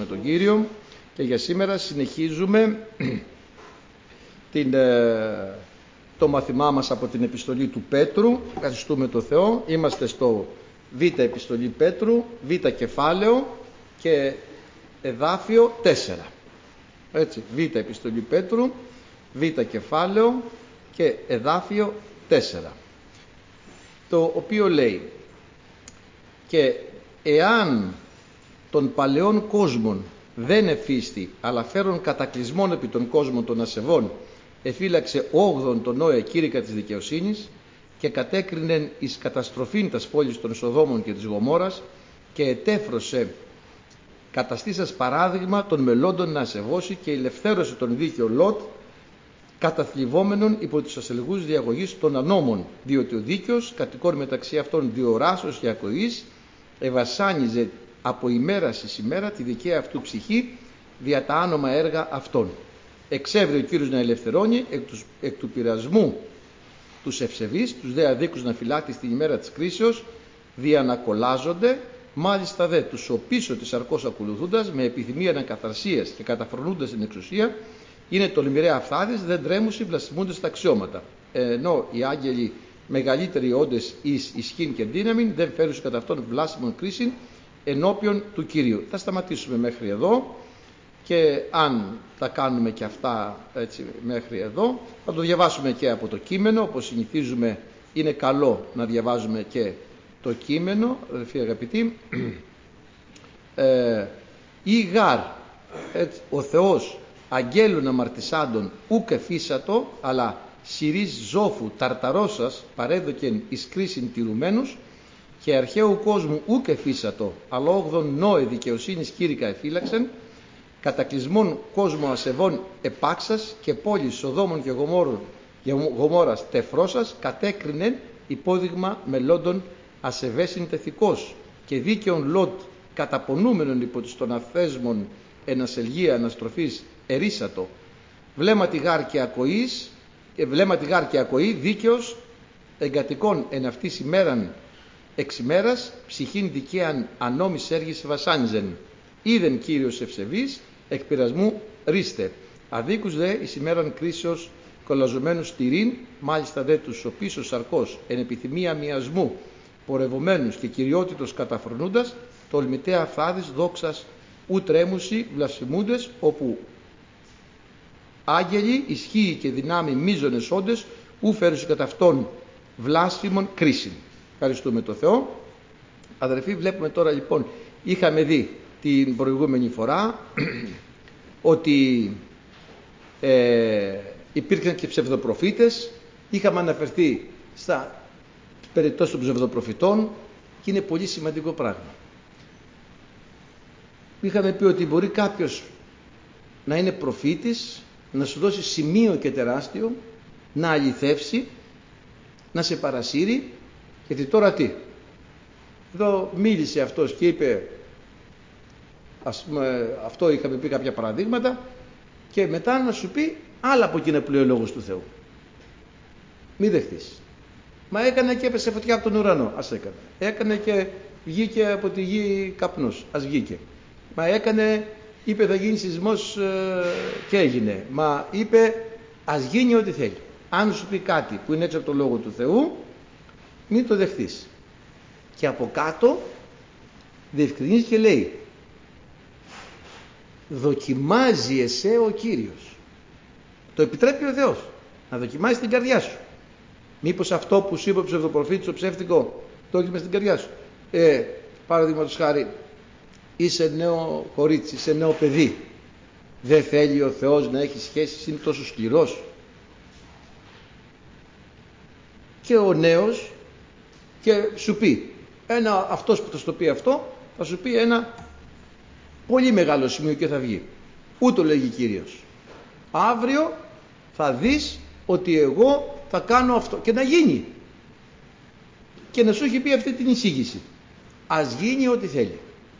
ευχαριστήσουμε τον Κύριο και για σήμερα συνεχίζουμε το μαθημά μας από την επιστολή του Πέτρου. Ευχαριστούμε τον Θεό. Είμαστε στο Β επιστολή Πέτρου, Β κεφάλαιο και εδάφιο 4. Έτσι, Β επιστολή Πέτρου, Β κεφάλαιο και εδάφιο 4. Το οποίο λέει: και εάν των παλαιών κόσμων δεν εφίστη, αλλά φέρον κατακλυσμών επί των κόσμων των ασεβών, εφύλαξε 8 τον Νόε κήρυκα της δικαιοσύνης και κατέκρινεν εις καταστροφήν τας πόλης των Σοδόμων και της Γομόρας και ετέφρωσε καταστήσας παράδειγμα των μελόντων να ασεβώσει και ελευθέρωσε τον δίκαιο Λότ καταθλιβόμενον υπό τους ασελγούς διαγωγής των ανώμων, διότι ο δίκαιος κατοικών μεταξύ αυτών διοράσεως και ακοής ευασάνιζε από ημέρας εις ημέρα τη δικαία αυτού ψυχή δια τα άνομα έργα αυτών. Εξέβρε ο Κύριος να ελευθερώνει εκ του πειρασμού τους ευσεβείς, τους δε αδίκους να φυλάτει στην ημέρα της κρίσεως, δια να κολλάζονται, μάλιστα δε τους οπίσω της αρκώς ακολουθούντας με επιθυμία ανακαθαρσίας και καταφρονούντας την εξουσία, είναι τολμηρέ αυθάδες, δεν τρέμουσι, βλασφημούντες τα αξιώματα. Ενώ οι άγγελοι μεγαλύτεροι όντες εις ισχύν και δύναμιν, δεν φέρουν κατά αυτόν βλάσιμον κρίσιν ενώπιον του Κυρίου. Θα σταματήσουμε μέχρι εδώ και αν τα κάνουμε και αυτά έτσι μέχρι εδώ, θα το διαβάσουμε και από το κείμενο. Όπως συνηθίζουμε, είναι καλό να διαβάζουμε και το κείμενο, αδελφοί αγαπητοί. Ή γάρ ο Θεός αγγέλων αμαρτησάντων ούκ εφίσατο, αλλά σειρής ζώφου ταρταρώσας παρέδοκεν εις κρίσιν τηρουμένους, και αρχαίου κόσμου ούκ εφίσατο, αλλά 8 Νόε δικαιοσύνης κήρυκα εφύλαξεν, κατακλυσμών κόσμου ασεβών επάξας και πόλης Σοδόμων και Γομόρας τεφρώσας κατέκρινεν υπόδειγμα μελόντων ασεβέσιν τεθικός και δίκαιον Λότ καταπονούμενον υπό τους των αθέσμων ενασελγία αναστροφής ερίσατο, βλέμματι γάρ και ακοή δίκαιος εγκατοικών εν αυτής ημέραν εξ ημέρας ψυχήν δικαίαν ανόμης έργης βασάνιζεν, είδεν Κύριος ευσεβής εκ πειρασμού ρίστε, αδίκους δε εις ημέραν κρίσεως κολαζομένους στηρήν, μάλιστα δε τους οπίσως σαρκός εν επιθυμία μιασμού πορευομένους και κυριότητος καταφρονούντας, τολμητέα αυθάδης δόξας ου τρέμουσι βλασφημούντες, όπου άγγελοι ισχύει και δυνάμει μίζωνες όντες ου φέρουσι κατά αυτόν βλάσφημον κρίσιν. Ευχαριστούμε το Θεό. Αδερφοί, βλέπουμε τώρα λοιπόν, είχαμε δει την προηγούμενη φορά ότι υπήρξαν και ψευδοπροφήτες, είχαμε αναφερθεί στα περιπτώσεις των ψευδοπροφητών και είναι πολύ σημαντικό πράγμα. Είχαμε πει ότι μπορεί κάποιος να είναι προφήτης, να σου δώσει σημείο και τεράστιο, να αληθεύσει, να σε παρασύρει, γιατί τώρα τι? Εδώ μίλησε αυτός και είπε, ας πούμε, αυτό είχαμε πει κάποια παραδείγματα, και μετά να σου πει άλλα από εκείνα που λέει ο Λόγος του Θεού. Μη δεχτείς. Μα έκανε και έπεσε φωτιά από τον ουρανό. Ας έκανε. Έκανε και βγήκε από τη γη καπνός. Ας βγήκε. Μα έκανε, είπε θα γίνει σεισμός και έγινε. Μα είπε ας γίνει ό,τι θέλει. Αν σου πει κάτι που είναι έξω από τον Λόγο του Θεού, μην το δεχτείς. Και από κάτω διευκρινίζει και λέει, δοκιμάζει εσέ ο Κύριος. Το επιτρέπει ο Θεός να δοκιμάζει την καρδιά σου. Μήπως αυτό που σου είπε ο ψευδοπροφήτης, ο ψεύτικο, το έχεις μες στην καρδιά σου? Παραδείγματος χάρη, είσαι νέο κορίτσι, είσαι νέο παιδί, δεν θέλει ο Θεός να έχει σχέσεις, είναι τόσο σκληρός? Και ο νέος και σου πει αυτός που θα σου το πει αυτό, θα σου πει ένα πολύ μεγάλο σημείο και θα βγει. Ούτω λέγει Κύριος, αύριο θα δεις ότι εγώ θα κάνω αυτό, και να γίνει, και να σου έχει πει αυτή την εισήγηση. Ας γίνει ό,τι θέλει.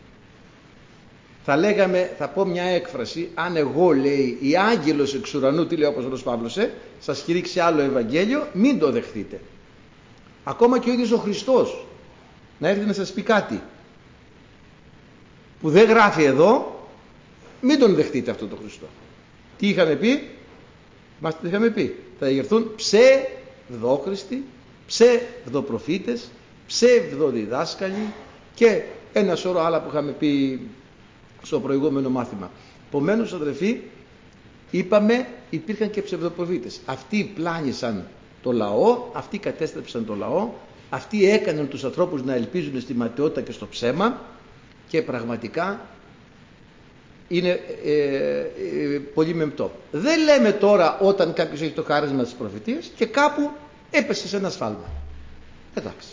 Θα λέγαμε, θα πω μια έκφραση, αν εγώ, λέει, η άγγελος εξ ουρανού, τι λέει ο Απόστολος Παύλος, σας κηρύξει άλλο Ευαγγέλιο, μην το δεχτείτε. Ακόμα και ο ίδιος ο Χριστός να έρθει να σας πει κάτι που δεν γράφει εδώ, μην τον δεχτείτε αυτό το Χριστό. Τι είχαμε πει? Μας τι είχαμε πει? Θα εγερθούν ψευδόχριστοι, ψευδοπροφήτες, ψευδοδιδάσκαλοι και ένα σώρο άλλα που είχαμε πει στο προηγούμενο μάθημα. Επομένως, αδελφοί, είπαμε υπήρχαν και ψευδοπροφήτες. Αυτοί πλάνησαν το λαό, αυτοί κατέστρεψαν το λαό, αυτοί έκαναν τους ανθρώπους να ελπίζουν στη ματαιότητα και στο ψέμα και πραγματικά είναι πολύ μεμπτό. Δεν λέμε τώρα όταν κάποιος έχει το χάρισμα της προφητείας και κάπου έπεσε σε ένα σφάλμα. Εντάξει.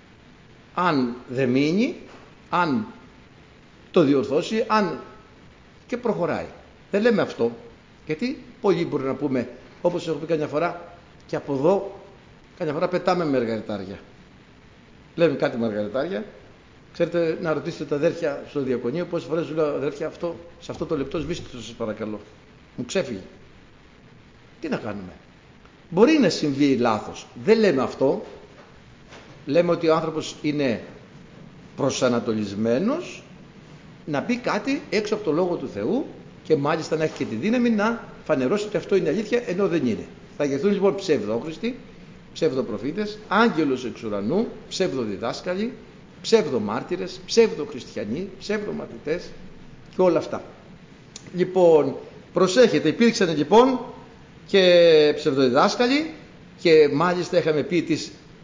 Αν δεν μείνει, αν το διορθώσει, αν και προχωράει. Δεν λέμε αυτό, γιατί πολλοί μπορεί να πούμε, όπως έχω πει καμιά φορά, και από εδώ καμιά φορά πετάμε μαργαριτάρια. Λέμε κάτι μαργαριτάρια. Ξέρετε, να ρωτήσετε τα αδέρφια στο Διακονείο πόσες φορές λέω, αδέρφια, σε αυτό το λεπτό σβήστε το, σας παρακαλώ. Μου ξέφυγε. Τι να κάνουμε? Μπορεί να συμβεί λάθος. Δεν λέμε αυτό. Λέμε ότι ο άνθρωπος είναι προσανατολισμένος να πει κάτι έξω από το Λόγο του Θεού και μάλιστα να έχει και τη δύναμη να φανερώσει ότι αυτό είναι αλήθεια, ενώ δεν είναι. Θα γερθούν λοιπόν ψευδόχριστοι, ψευδοπροφήτες, άγγελος εξ ουρανού, ψευδοδιδάσκαλοι, ψευδομάρτυρες, ψευδοχριστιανοί, ψευδομαθητές και όλα αυτά. Λοιπόν, προσέχετε, υπήρξαν λοιπόν και ψευδοδιδάσκαλοι και μάλιστα είχαμε πει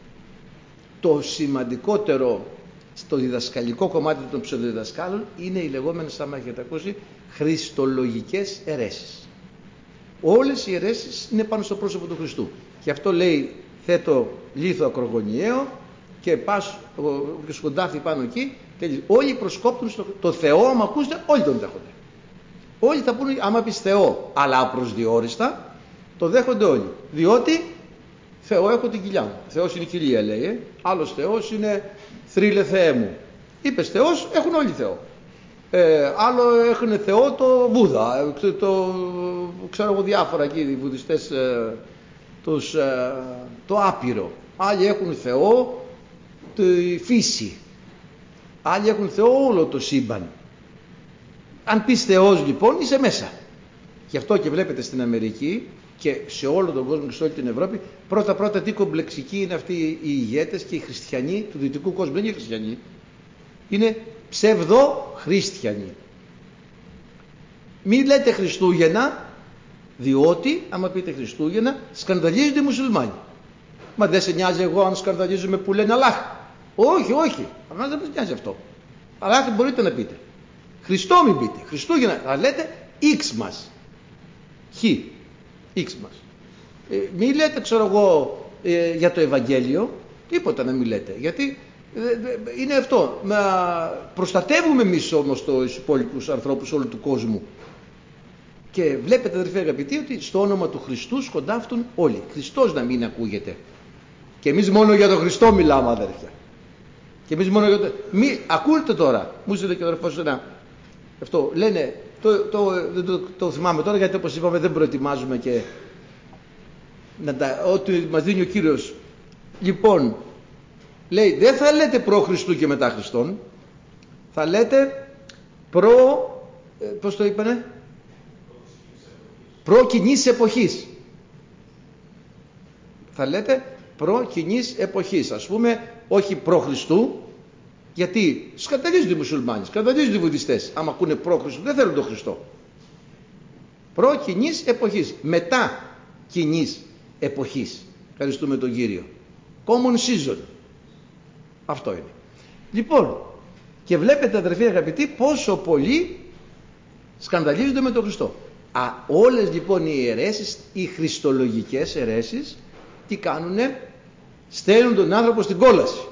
το σημαντικότερο στο διδασκαλικό κομμάτι των ψευδοδιδασκάλων είναι οι λεγόμενες, άμα έχετε ακούσει, χριστολογικές αιρέσεις. Όλες οι αιρέσεις είναι πάνω στο πρόσωπο του Χριστού. Και αυτό λέει, θέτω λίθο ακρογωνιαίο και πας και σκοντάφι πάνω εκεί. Όλοι προσκόπτουν το Θεό, άμα ακούσετε, όλοι τον δέχονται. Όλοι θα πούνε, άμα πεις Θεό, αλλά απροσδιόριστα, το δέχονται όλοι. Διότι Θεό έχω την κοιλιά μου. Θεός είναι η κοιλία, λέει. Άλλος Θεός είναι θρύλε Θεέ μου. Είπες Θεός, έχουν όλοι Θεό. Άλλο έχουν Θεό το Βούδα, ξέρω εγώ διάφορα εκεί οι βουδιστές, το άπειρο. Άλλοι έχουν Θεό τη φύση. Άλλοι έχουν Θεό όλο το σύμπαν. Αν πεις Θεός λοιπόν είσαι μέσα. Γι' αυτό και βλέπετε στην Αμερική και σε όλο τον κόσμο και σε όλη την Ευρώπη, πρώτα τι κομπλεξικοί είναι αυτοί οι ηγέτες και οι χριστιανοί του δυτικού κόσμου. Δεν είναι χριστιανοί, είναι ψευδοχριστιανοί. Μην λέτε Χριστούγεννα, διότι άμα πείτε Χριστούγεννα σκανδαλίζονται οι μουσουλμάνοι. Μα δεν σε νοιάζει εγώ αν σκανδαλίζουμε που λένε Αλλάχ? Όχι, όχι, αλλά δεν μας νοιάζει αυτό. Αλλάχ μπορείτε να πείτε. Χριστό μην πείτε. Χριστούγεννα θα λέτε X μας. Χ. X μας. Μην λέτε, ξέρω εγώ, για το Ευαγγέλιο, τίποτα να μην λέτε. Γιατί είναι αυτό. Προστατεύουμε εμείς όμως τους υπόλοιπους ανθρώπους όλου του κόσμου. Και βλέπετε, αδερφοί αγαπητοί, ότι στο όνομα του Χριστού σκοντάφτουν όλοι. Χριστός να μην ακούγεται. Και εμείς μόνο για τον Χριστό μιλάμε, αδερφιά. Και εμείς μόνο για το... Ακούτε τώρα. Μου ζητάει και ο αδερφός ένα. Αυτό λένε. Το θυμάμαι τώρα, γιατί όπως είπαμε δεν προετοιμάζουμε και ό,τι μας δίνει ο Κύριος. Λοιπόν, λέει, δεν θα λέτε προ Χριστού και μετά Χριστόν, θα λέτε πώς το είπανε, προ κοινής εποχής. Θα λέτε προ κοινής εποχής, ας πούμε, όχι προ Χριστού, γιατί σκανδαλίζονται οι μουσουλμάνοι, σκανδαλίζονται οι βουδιστές. Άμα ακούνε προ Χριστού, δεν θέλουν τον Χριστό. Προ κοινής εποχής, μετά κοινής εποχής. Ευχαριστούμε τον Κύριο. Common season. Αυτό είναι. Λοιπόν, και βλέπετε, αδερφοί αγαπητοί, πόσο πολλοί σκανδαλίζονται με τον Χριστό. Όλες λοιπόν οι αιρέσεις, οι χριστολογικές αιρέσεις, τι κάνουνε? Στέλνουν τον άνθρωπο στην κόλαση.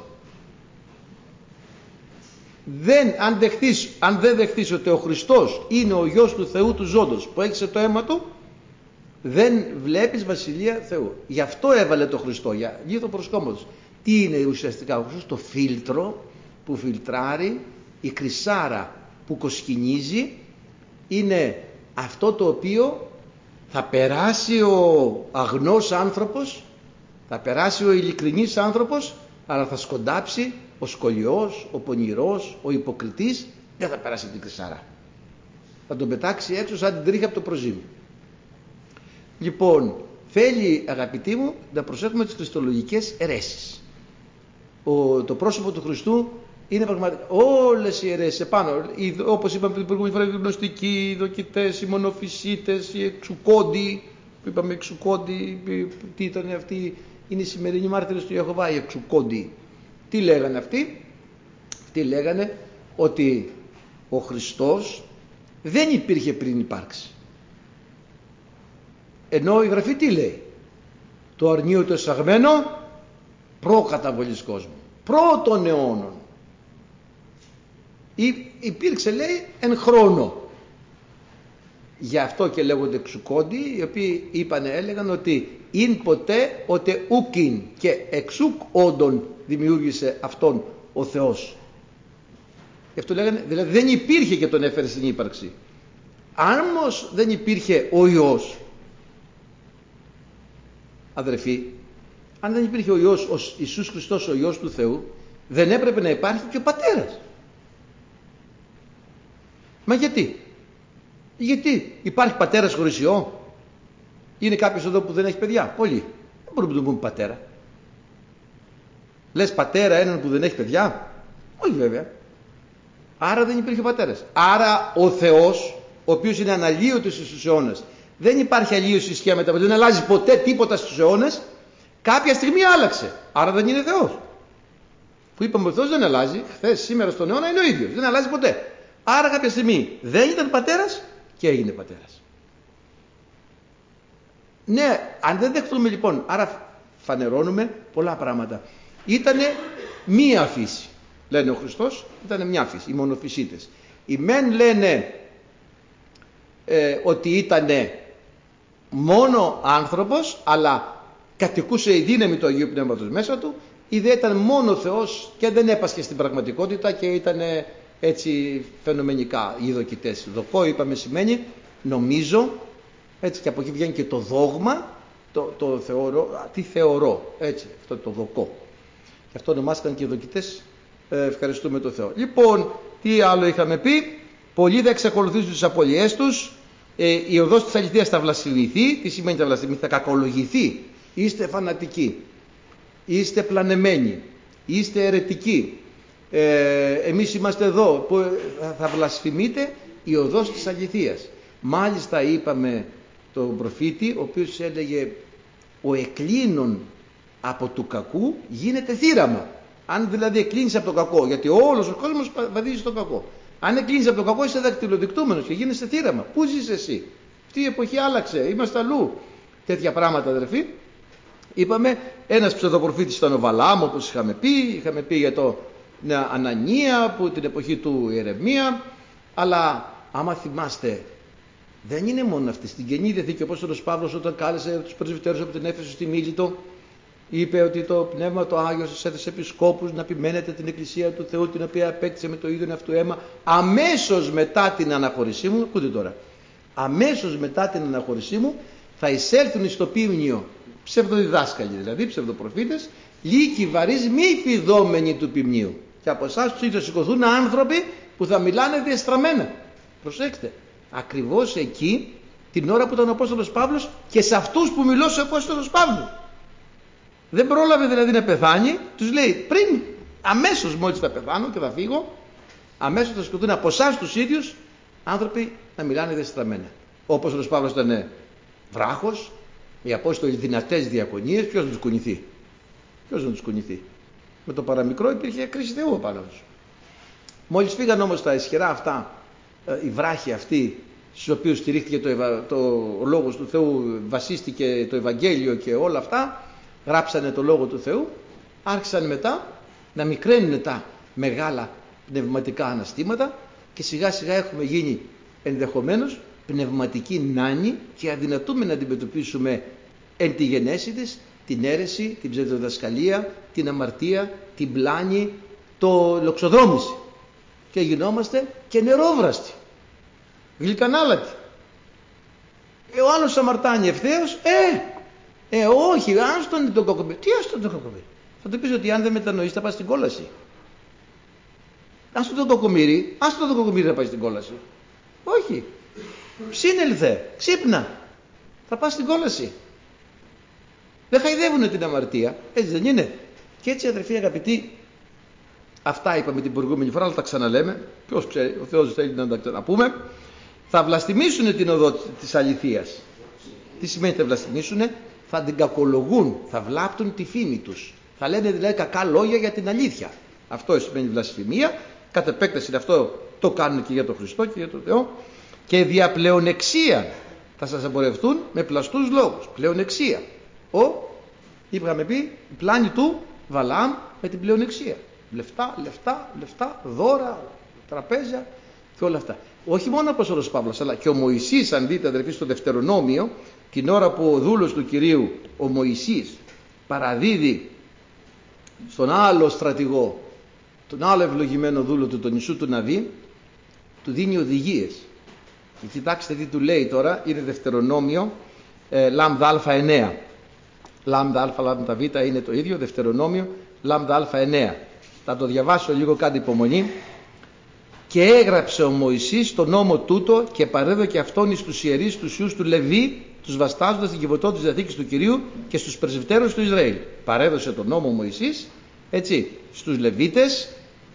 Αν δεν δεχθείς ότι ο Χριστός είναι ο Υιός του Θεού του ζώντος που έχισε το αίμα του, δεν βλέπεις Βασιλεία Θεού. Γι' αυτό έβαλε το Χριστό, για λίθο προσκόμματος. Τι είναι ουσιαστικά ο Χριστός? Το φίλτρο που φιλτράρει, η κρυσάρα που κοσκινίζει, είναι αυτό το οποίο θα περάσει ο αγνός άνθρωπος, θα περάσει ο ειλικρινής άνθρωπος, αλλά θα σκοντάψει ο σκολιός, ο πονηρός, ο υποκριτής, δεν θα περάσει την κρυσάρα. Θα τον πετάξει έξω σαν την τρίχα από το προζύμι. Λοιπόν, θέλει, αγαπητοί μου, να προσέχουμε τις χριστολογικές αιρέσεις. Το πρόσωπο του Χριστού είναι πραγματικά όλες οι αιρέσεις επάνω, όπως είπαμε την προηγούμενη φορά, οι γνωστικοί, οι δοκιτές, οι μονοφυσίτες, οι εξουκόντοι, που είπαμε εξουκόντοι, τι ήταν αυτοί, είναι οι σημερινοί μάρτυρες του Ιεχωβά, οι εξουκόντοι. Τι λέγανε αυτοί? Αυτοί λέγανε ότι ο Χριστός δεν υπήρχε πριν υπάρξει. Ενώ η Γραφή τι λέει? Το αρνείο το εισαγμένο προκαταβολής κόσμου, πρώτων αιώνων. Υπήρξε, λέει, εν χρόνο. Γι' αυτό και λέγονται εξουκόντοι, οι οποίοι έλεγαν ότι «ειν ποτέ οτε ούκιν» και «εξουκ όντων» δημιούργησε αυτόν ο Θεός. Γι' αυτό λέγανε, δηλαδή δεν υπήρχε και τον έφερε στην ύπαρξη. Αν όμως δεν υπήρχε ο Υιός, αδερφοί, αν δεν υπήρχε ο Υιός, ο Ιησούς Χριστός, ο Υιός του Θεού, δεν έπρεπε να υπάρχει και ο Πατέρας. Μα γιατί? Γιατί υπάρχει πατέρας χωρίς Υιό? Είναι κάποιος εδώ που δεν έχει παιδιά? Πολλοί. Δεν μπορούμε να τον πούμε πατέρα. Λες πατέρα έναν που δεν έχει παιδιά? Όχι βέβαια. Άρα δεν υπήρχε πατέρας. Άρα ο Θεός, ο οποίος είναι αναλύωτος στους αιώνες, δεν υπάρχει αλλίωση σχέση με τα παιδιά, δεν αλλάζει ποτέ τίποτα στους αιώνες, κάποια στιγμή άλλαξε. Άρα δεν είναι Θεός. Που είπαμε ο Θεός δεν αλλάζει, χθες, σήμερα, στον αιώνα είναι ο ίδιος, δεν αλλάζει ποτέ. Άρα κάποια στιγμή δεν ήταν πατέρας και έγινε πατέρας. Ναι, αν δεν δεχτούμε λοιπόν, άρα φανερώνουμε πολλά πράγματα. Ήτανε μία φύση, λένε ο Χριστός, ήτανε μια φύση, οι μονοφυσίτες. Οι μεν λένε ότι ήτανε μόνο άνθρωπος, αλλά κατοικούσε η δύναμη του Αγίου Πνεύματος μέσα του, ή δεν ήταν μόνο Θεός και δεν έπασχε στην πραγματικότητα και ήτανε έτσι φαινομενικά οι δοκιτές. Δοκό είπαμε σημαίνει νομίζω, έτσι, και από εκεί βγαίνει και το δόγμα, το θεωρώ, τι θεωρώ, έτσι, αυτό το δοκό. Και αυτό ονομάστηκαν και οι δοκιτές, ευχαριστούμε τον Θεό. Λοιπόν, τι άλλο είχαμε πει? Πολλοί θα εξακολουθήσουν τις απολειές τους, η οδός της αληθείας θα βλασφημηθεί. Τι σημαίνει θα βλασφημηθεί? Θα κακολογηθεί. Είστε φανατικοί, είστε πλανεμένοι, είστε αιρετικοί. Εμείς είμαστε εδώ, που θα βλασφημείτε η οδός της αληθείας. Μάλιστα είπαμε τον προφήτη, ο οποίος έλεγε ο εκκλίνων από του κακού γίνεται θύραμα. Αν δηλαδή εκκλίνεις από το κακό, γιατί όλος ο κόσμος βαδίζει στο κακό, αν εκκλίνεις από το κακό είσαι δακτυλοδεικτούμενος και γίνεσαι θύραμα. Πού ζεις εσύ? Αυτή η εποχή άλλαξε, είμαστε αλλού. Τέτοια πράγματα, αδερφοί. Είπαμε ένας ψευδοπροφήτης ήταν ο Βαλάμ, όπως είχαμε πει για το Ανανία που την εποχή του Ιερεμία. Αλλά άμα θυμάστε, δεν είναι μόνο αυτή. Στην Καινή Διαθήκη ο Απόστολος Παύλος, όταν κάλεσε τους πρεσβυτέρους από την Έφεσο στη Μίλητο, είπε ότι το Πνεύμα το Άγιο σας έθεσε επισκόπους να επιμένετε την Εκκλησία του Θεού, την οποία απέκτησε με το ίδιο αυτού αίμα αμέσως μετά την αναχώρησή μου. Ακούτε τώρα, αμέσως μετά την αναχώρησή μου θα εισέλθουν στο ποίμνιο ψευδοδιδάσκαλοι, δηλαδή ψευδοπροφήτες, λύκοι βαρύς μη φιδόμενοι του ποιμνίου. Και από εσάς τους ίδιους σηκωθούν άνθρωποι που θα μιλάνε διεστραμμένα. Προσέξτε, ακριβώς εκεί την ώρα που ήταν ο Απόστολος Παύλος και σε αυτούς που μιλούσε ο Απόστολος Παύλος. Δεν πρόλαβε δηλαδή να πεθάνει, τους λέει πριν, αμέσως μόλις θα πεθάνω και θα φύγω, αμέσως θα σηκωθούν από εσάς τους ίδιους άνθρωποι να μιλάνε διεστραμμένα. Ο Απόστολος Παύλος ήταν βράχος, οι Απόστολοι δυνατές διακονίες, ποιος να τους κουνηθεί? Ποιος να τους κουνηθεί? Με το παραμικρό υπήρχε κρίση Θεού απάνω τους. Μόλις φύγαν όμως τα ισχυρά αυτά, οι βράχοι αυτοί, στους οποίους στηρίχθηκε ο λόγος του Θεού, βασίστηκε το Ευαγγέλιο και όλα αυτά, γράψανε το λόγο του Θεού, άρχισαν μετά να μικραίνουν τα μεγάλα πνευματικά αναστήματα και σιγά σιγά έχουμε γίνει ενδεχομένως πνευματικοί νάνοι και αδυνατούμε να αντιμετωπίσουμε εν τη γενέση της την αίρεση, την ψευδοδιδασκαλία, την αμαρτία, την πλάνη, το λοξοδρόμηση και γινόμαστε και νερόβραστοι, γλυκανάλατοι. Ο άλλος αμαρτάνει ευθέως, όχι, άστον τον κακομοίρη. Τι άστον τον κακομοίρη? Θα του πεις ότι αν δεν μετανοείς θα πας στην κόλαση. Άστον τον κακομοίρη, άστον τον κακομοίρη να πάει στην κόλαση. Όχι. Σύνελθε, ξύπνα. Θα πας στην κόλαση. Δεν χαϊδεύουνε την αμαρτία. Έτσι δεν είναι? Και έτσι, αδερφοί αγαπητοί, αυτά είπαμε την προηγούμενη φορά, αλλά τα ξαναλέμε. Ποιος ξέρει, ο Θεός θέλει να τα ξαναπούμε. Θα βλαστημίσουν την οδό της αληθείας. Τι σημαίνει θα βλαστημίσουν? Θα την κακολογούν, θα βλάπτουν τη φήμη τους. Θα λένε δηλαδή κακά λόγια για την αλήθεια. Αυτό σημαίνει βλασφημία. Κατ' επέκταση αυτό το κάνουν και για τον Χριστό και για τον Θεό. Και δια πλεονεξία θα σας εμπορευτούν με πλαστούς λόγους. Πλεονεξία. Είχαμε πει, η πλάνη του Βαλάμ με την πλεονεξία. Λεφτά, δώρα, τραπέζια και όλα αυτά. Όχι μόνο ο Απόστολος Παύλος, αλλά και ο Μωυσής, αν δείτε αδερφοί στο Δευτερονόμιο, την ώρα που ο δούλος του Κυρίου, ο Μωυσής, παραδίδει στον άλλο στρατηγό, τον άλλο ευλογημένο δούλο του, τον Ιησού του Ναβί, του δίνει οδηγίες. Και κοιτάξτε τι του λέει τώρα, είναι Δευτερονόμιο, λάμδα α9. Λάμδα α, λάμδα β είναι το ίδιο, Δευτερονόμιο, λάμδα α9. Θα το διαβάσω λίγο, κάντε υπομονή. Και έγραψε ο Μωυσής τον νόμο τούτο και παρέδωκε αυτόν εις τους ιερείς τους ιούς του Λεβί, τους βαστάζοντας την κυβωτό της Διαθήκης του Κυρίου και στους πρεσβυτέρους του Ισραήλ. Παρέδωσε τον νόμο ο Μωυσής, έτσι, στους Λεβίτες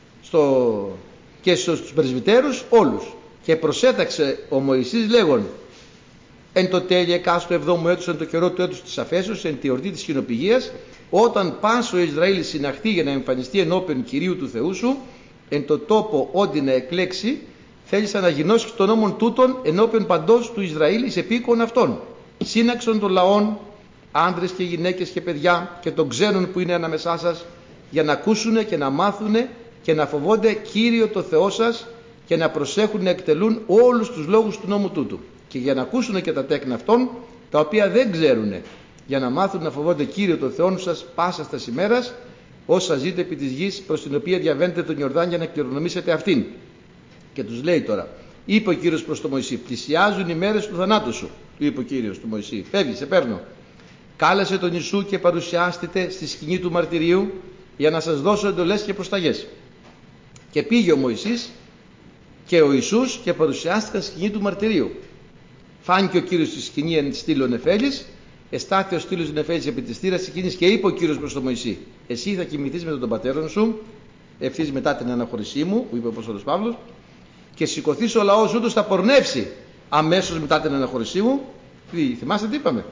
και στους πρεσβυτέρους όλους. Και προσέταξε ο Μωυσής λέγον, εν το τέλει εκάστου εβδόμου έτους, εν το καιρό του έτους της αφέσεως, εν τη εορτή της κοινοπηγίας, όταν πάσο Ισραήλ συναχθεί για να εμφανιστεί ενώπιον Κυρίου του Θεού σου, εν το τόπο όντι να εκλέξει, θέλεις να γινώσει τον νόμον τούτον ενώπιον παντός του Ισραήλ εις επίκον αυτών. Σύναξον των λαών, άντρες και γυναίκες και παιδιά και των ξένων που είναι ανάμεσά σας, για να ακούσουν και να μάθουν και να φοβόνται Κύριο το Θεό σας και να προσέχουν να εκτελούν όλους τους λόγους του νόμου τούτου. Και για να ακούσουν και τα τέκνα αυτών, τα οποία δεν ξέρουν, για να μάθουν να φοβόνται Κύριο το Θεό σας πάσα στα ημέρας, όσα ζείτε επί της γης προς την οποία διαβαίνετε τον Ιορδάνη για να κληρονομήσετε αυτήν. Και τους λέει τώρα, είπε ο Κύριος προς τον Μωυσή, πλησιάζουν οι μέρες του θανάτου σου. Του είπε ο Κύριος του Μωυσή, φεύγει, σε παίρνω. Κάλεσε τον Ιησού και παρουσιάστητε στη σκηνή του μαρτυρίου για να σας δώσω εντολές και προσταγές. Και πήγε ο Μωυσής και ο Ιησούς και παρουσιάστηκαν στη σκηνή του μαρτυρίου. Φάνηκε ο Κύριος στη σκηνή εν στήλων Νεφέλης, εστάθη ο στήλος Νεφέλης επί της θύρας εκείνης και είπε ο Κύριος προς τον Μωυσή, εσύ θα κοιμηθείς με τον πατέρα σου, ευθύς μετά την αναχωρησή μου, που είπε ο Απόστολος Παύλος, και σηκωθείς ο λαός ούτως θα πορνεύσει αμέσως μετά την αναχωρησή μου. Θυμάστε τι είπαμε?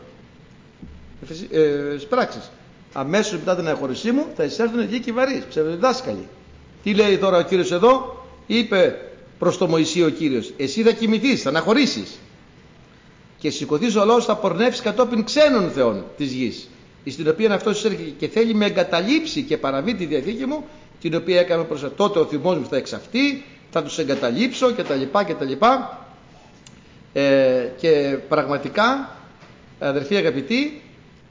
Πράξεις. Αμέσως μετά την αναχωρησή μου θα εισέλθουν εκεί και βαρύς, ψευδοδιδάσκαλοι. Τι λέει τώρα ο Κύριος εδώ? Είπε προς τον Μωυσή ο Κύριος, εσύ θα κοιμηθείς, θα αναχωρήσεις. Και σηκωθείς ο λαός θα πορνεύσει κατόπιν ξένων θεών της γης, στην οποία αυτός έρχεται και θέλει με εγκαταλείψει και παραβεί τη διαθήκη μου, την οποία έκαμε προς τότε ο θυμός μου θα εξαυτεί, θα τους εγκαταλείψω κτλ. Και πραγματικά, αδερφοί αγαπητοί,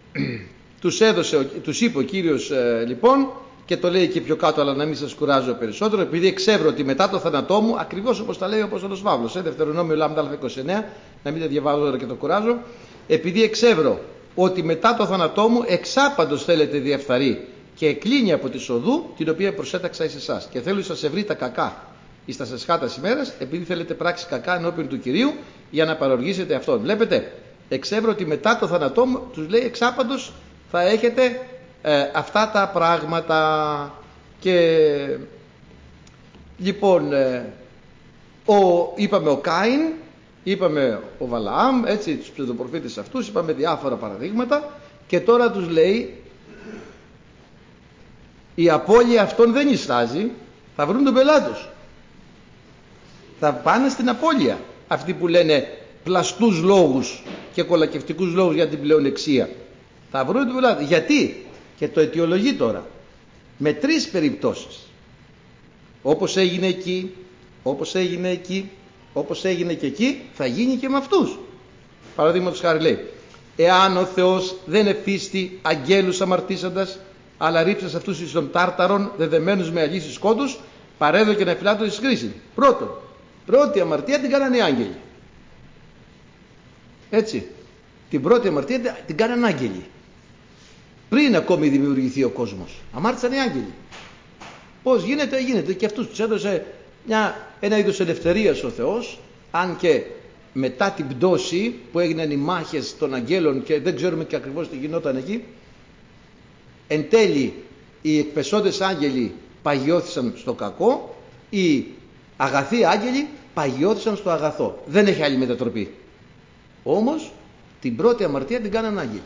τους είπε ο Κύριος λοιπόν, και το λέει και πιο κάτω, αλλά να μην σας κουράζω περισσότερο, επειδή εξεύρω ότι μετά το θάνατό μου, ακριβώς όπως τα λέει ο Απόστολος Παύλος, Δευτερονόμιο λάμδα 29, να μην τα διαβάζω τώρα και το κουράζω, επειδή εξεύρω ότι μετά το θάνατό μου εξάπαντος θέλετε διεφθαρεί και εκλίνει από τη σοδού την οποία προσέταξα εις εσάς. Και θέλω σας ευρύ τα κακά εις τα σεσχάτας ημέρας, επειδή θέλετε πράξει κακά ενώπιον του Κυρίου για να παροργήσετε αυτόν. Βλέπετε, εξεύρω ότι μετά το θάνατό μου, τους λέει εξάπαντος θα έχετε αυτά τα πράγματα. Και λοιπόν είπαμε ο Κάιν, είπαμε ο Βαλαάμ, έτσι, τους ψευδοπροφήτες αυτούς, είπαμε διάφορα παραδείγματα, και τώρα τους λέει η απώλεια αυτών δεν ιστάζει, θα βρουν τον πελάτη τους, θα πάνε στην απώλεια αυτοί που λένε πλαστούς λόγους και κολακευτικούς λόγους για την πλεονεξία, θα βρουν τον πελάτη. Γιατί? Και το αιτιολογεί τώρα με τρεις περιπτώσεις. Όπως έγινε εκεί, όπως έγινε εκεί, όπως έγινε και εκεί, θα γίνει και με αυτούς. Παραδείγματος χάρη λέει, εάν ο Θεός δεν εφίστη αγγέλους αμαρτήσαντας, αλλά ρίψας αυτούς εις των τάρταρων δεδεμένους με αλήσεις σκότους, παρέδωκε να φυλάτω εις κρίση. Πρώτη αμαρτία την κάνανε οι άγγελοι. Έτσι, την πρώτη αμαρτία την κάνανε άγγελοι. Πριν ακόμη δημιουργηθεί ο κόσμος, αμάρτησαν οι άγγελοι. Πώς γίνεται? Και αυτούς τους έδωσε ένα είδος ελευθερίας ο Θεός, αν και μετά την πτώση που έγιναν οι μάχες των αγγέλων και δεν ξέρουμε και ακριβώς τι γινόταν εκεί, εν τέλει οι εκπεσόντες άγγελοι παγιώθησαν στο κακό, οι αγαθοί άγγελοι παγιώθησαν στο αγαθό. Δεν έχει άλλη μετατροπή. Όμως την πρώτη αμαρτία την κάναν άγγελοι.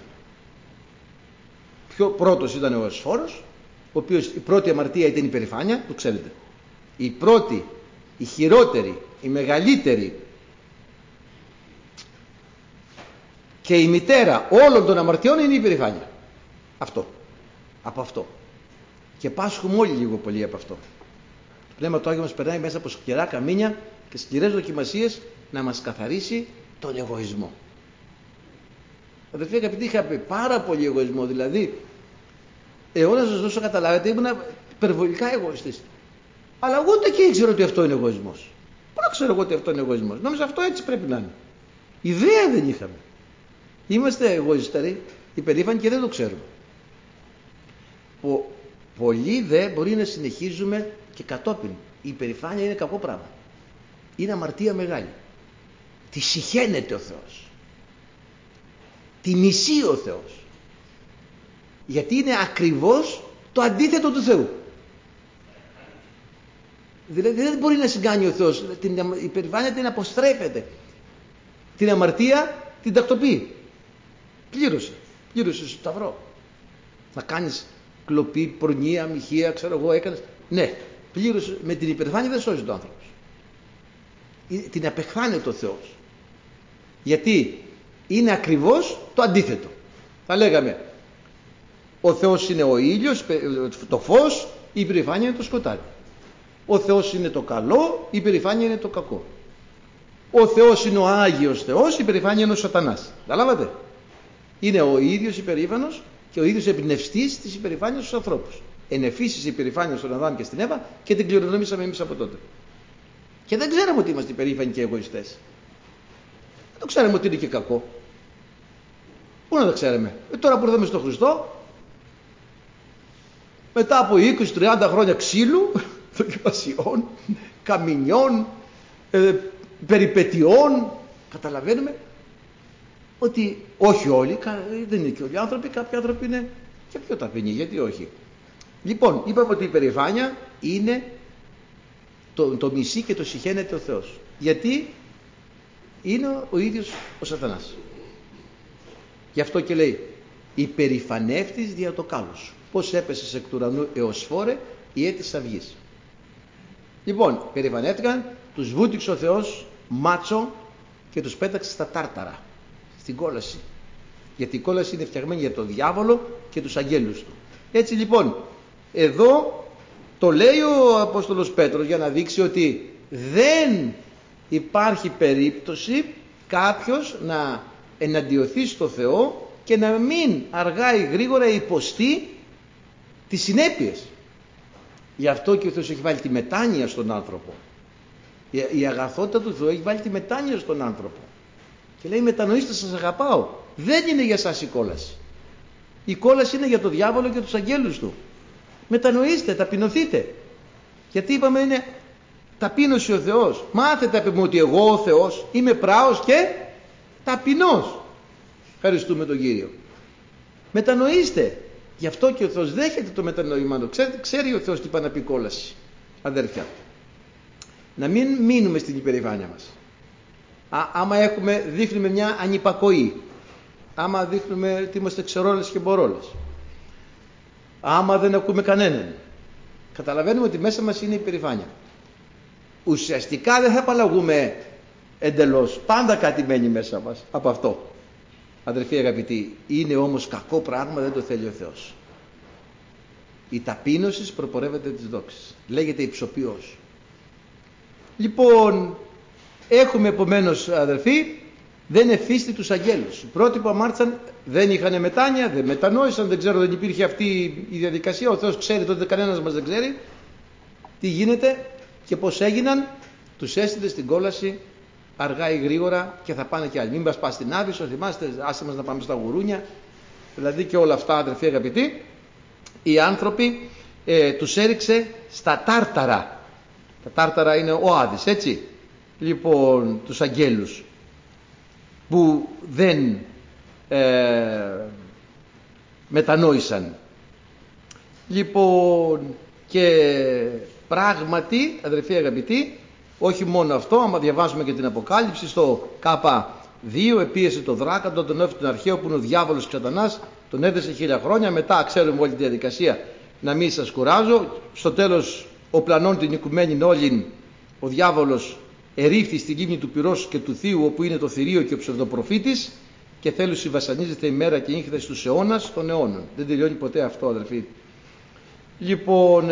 Πιο πρώτος ήταν ο Εωσφόρος, ο οποίος η πρώτη αμαρτία ήταν η περηφάνεια, το ξέρετε. Η πρώτη, η χειρότερη, η μεγαλύτερη και η μητέρα όλων των αμαρτιών είναι η περηφάνεια. Αυτό. Από αυτό. Και πάσχουμε όλοι λίγο πολύ από αυτό. Το Πνεύμα του Άγιο μας περνάει μέσα από σκληρά καμίνια και σκληρές δοκιμασίες να μας καθαρίσει τον εγωισμό. Αδερφοί αγαπητοί, είχα πάρα πολύ εγωισμό. Δηλαδή, εγώ να σας δώσω καταλάβετε, ήμουν υπερβολικά εγωιστής. Αλλά ούτε και ήξερα ότι αυτό είναι εγωισμός. Πού να ξέρω εγώ ότι αυτό είναι εγωισμός? Νόμιζα αυτό έτσι πρέπει να είναι. Ιδέα δεν είχαμε. Είμαστε εγωισταροί, υπερήφανοι και δεν το ξέρουμε. Πολλοί δε μπορεί να συνεχίζουμε και κατόπιν. Η υπερηφάνεια είναι κακό πράγμα. Είναι αμαρτία μεγάλη. Τη συχαίνεται ο Θεός. Τη μισεί ο Θεός. Γιατί είναι ακριβώς το αντίθετο του Θεού. Δηλαδή δεν μπορεί να συγκάνει ο Θεός. Την υπερηφάνεια την αποστρέφεται. Την αμαρτία την τακτοποιεί. Πλήρωσε στο σταυρό. Να κάνεις κλοπή, προνοία, μοιχεία, ξέρω εγώ, έκανες. Ναι, πλήρωσε. Με την υπερηφάνεια δεν σώζει τον άνθρωπο. Την απεχθάνεται ο Θεός. Γιατί είναι ακριβώς το αντίθετο. Θα λέγαμε, ο Θεός είναι ο ήλιος, το φως, η υπερηφάνεια είναι το σκοτάδι. Ο Θεός είναι το καλό, η υπερηφάνεια είναι το κακό. Ο Θεός είναι ο Άγιος Θεός, η υπερηφάνεια είναι ο Σατανάς. Καταλάβατε? Είναι ο ίδιος υπερήφανος και ο ίδιος εμπνευστής της υπερηφάνειας στους ανθρώπους. Ενεφύσισε η υπερηφάνεια στον Αδάμ και στην Εύα και την κληρονομήσαμε εμείς από τότε. Και δεν ξέραμε ότι είμαστε υπερήφανοι και εγωιστές. Δεν το ξέραμε ότι είναι και κακό. Πού να το ξέραμε? Τώρα που ήρθαμε στον Χριστό, μετά από 20-30 χρόνια ξύλου, δοκιμασιών, καμινιών, περιπετειών, καταλαβαίνουμε ότι όχι όλοι, δεν είναι και όλοι οι άνθρωποι, κάποιοι άνθρωποι είναι και πιο ταπεινοί, γιατί όχι? Λοιπόν, είπαμε ότι η υπερηφάνεια είναι το μισεί και το συχαίνεται ο Θεός. Γιατί είναι ο ίδιος ο Σατανάς. Γι' αυτό και λέει, υπερηφανεύτης δια το κάλος. Πώς έπεσες εκ του ουρανού Εωσφόρε, η έτης αυγής. Λοιπόν, περηφανεύτηκαν, τους βούτυξε ο Θεός μάτσο και τους πέταξε στα τάρταρα, στην κόλαση. Γιατί η κόλαση είναι φτιαγμένη για τον διάβολο και τους αγγέλους του. Έτσι λοιπόν, εδώ το λέει ο Απόστολος Πέτρος για να δείξει ότι δεν υπάρχει περίπτωση κάποιος να εναντιωθεί στο Θεό και να μην αργά ή γρήγορα υποστεί τις συνέπειες. Γι' αυτό και ο Θεός έχει βάλει τη μετάνοια στον άνθρωπο. Η αγαθότητα του Θεού έχει βάλει τη μετάνοια στον άνθρωπο. Και λέει, μετανοήστε, σας αγαπάω. Δεν είναι για σας η κόλαση. Η κόλαση είναι για τον διάβολο και τους αγγέλους του. Μετανοήστε, ταπεινωθείτε. Γιατί είπαμε είναι ταπείνωση ο Θεός. Μάθετε από μου ότι εγώ ο Θεός είμαι πράος και ταπεινός. Ευχαριστούμε τον Κύριο. Μετανοήστε. Γι' αυτό και ο Θεός δέχεται το μετανοημένο. Ξέρει ο Θεός τι είπα να πει κόλαση, αδέρφια. Να μην μείνουμε στην υπερηφάνεια μας. Άμα δείχνουμε μια ανυπακοή, άμα δείχνουμε ότι είμαστε ξερόλες και μπορόλες, άμα δεν ακούμε κανέναν, καταλαβαίνουμε ότι μέσα μας είναι η υπερηφάνεια. Ουσιαστικά δεν θα απαλλαγούμε εντελώς. Πάντα κάτι μένει μέσα μας από αυτό. Αδερφοί αγαπητοί, είναι όμως κακό πράγμα, δεν το θέλει ο Θεός. Η ταπείνωση προπορεύεται της δόξης. Λέγεται υψοποιός. Λοιπόν, έχουμε επομένως αδερφοί, δεν εφίστη τους αγγέλους. Οι πρώτοι που αμάρτησαν δεν είχαν μετάνοια, δεν μετανόησαν, δεν ξέρω, δεν υπήρχε αυτή η διαδικασία. Ο Θεός ξέρει, τότε κανένας μας δεν ξέρει τι γίνεται και πώς έγιναν. Τους έστειλε στην κόλαση αργά ή γρήγορα και θα πάνε κι άλλοι. Μην μας πάει στην Άβυσσο, θυμάστε, άσε μας να πάμε στα γουρούνια. Δηλαδή και όλα αυτά, αδερφοί αγαπητοί, οι άνθρωποι τους έριξε στα τάρταρα. Τα τάρταρα είναι ο Άδης, έτσι. Λοιπόν, τους αγγέλους. που δεν μετανόησαν. Λοιπόν, και πράγματι, αδερφοί αγαπητοί, όχι μόνο αυτό, άμα διαβάσουμε και την Αποκάλυψη στο K2, επίεσε το δράκαντο, τον έφερε τον αρχαίο που είναι ο διάβολος Σατανάς, τον έδεσε 1000 χρόνια, μετά ξέρουμε όλη τη διαδικασία, να μην σας κουράζω. Στο τέλος, ο πλανών την οικουμένην όλην, ο διάβολος ερήφθη στην λίμνη του πυρός και του θείου, όπου είναι το θηρίο και ο ψευδοπροφήτης, και θέλει συμβασανίζεται ημέρα και νύχτα στους αιώνας των αιώνων. Δεν τελειώνει ποτέ αυτό, αδερφοί. Λοιπόν,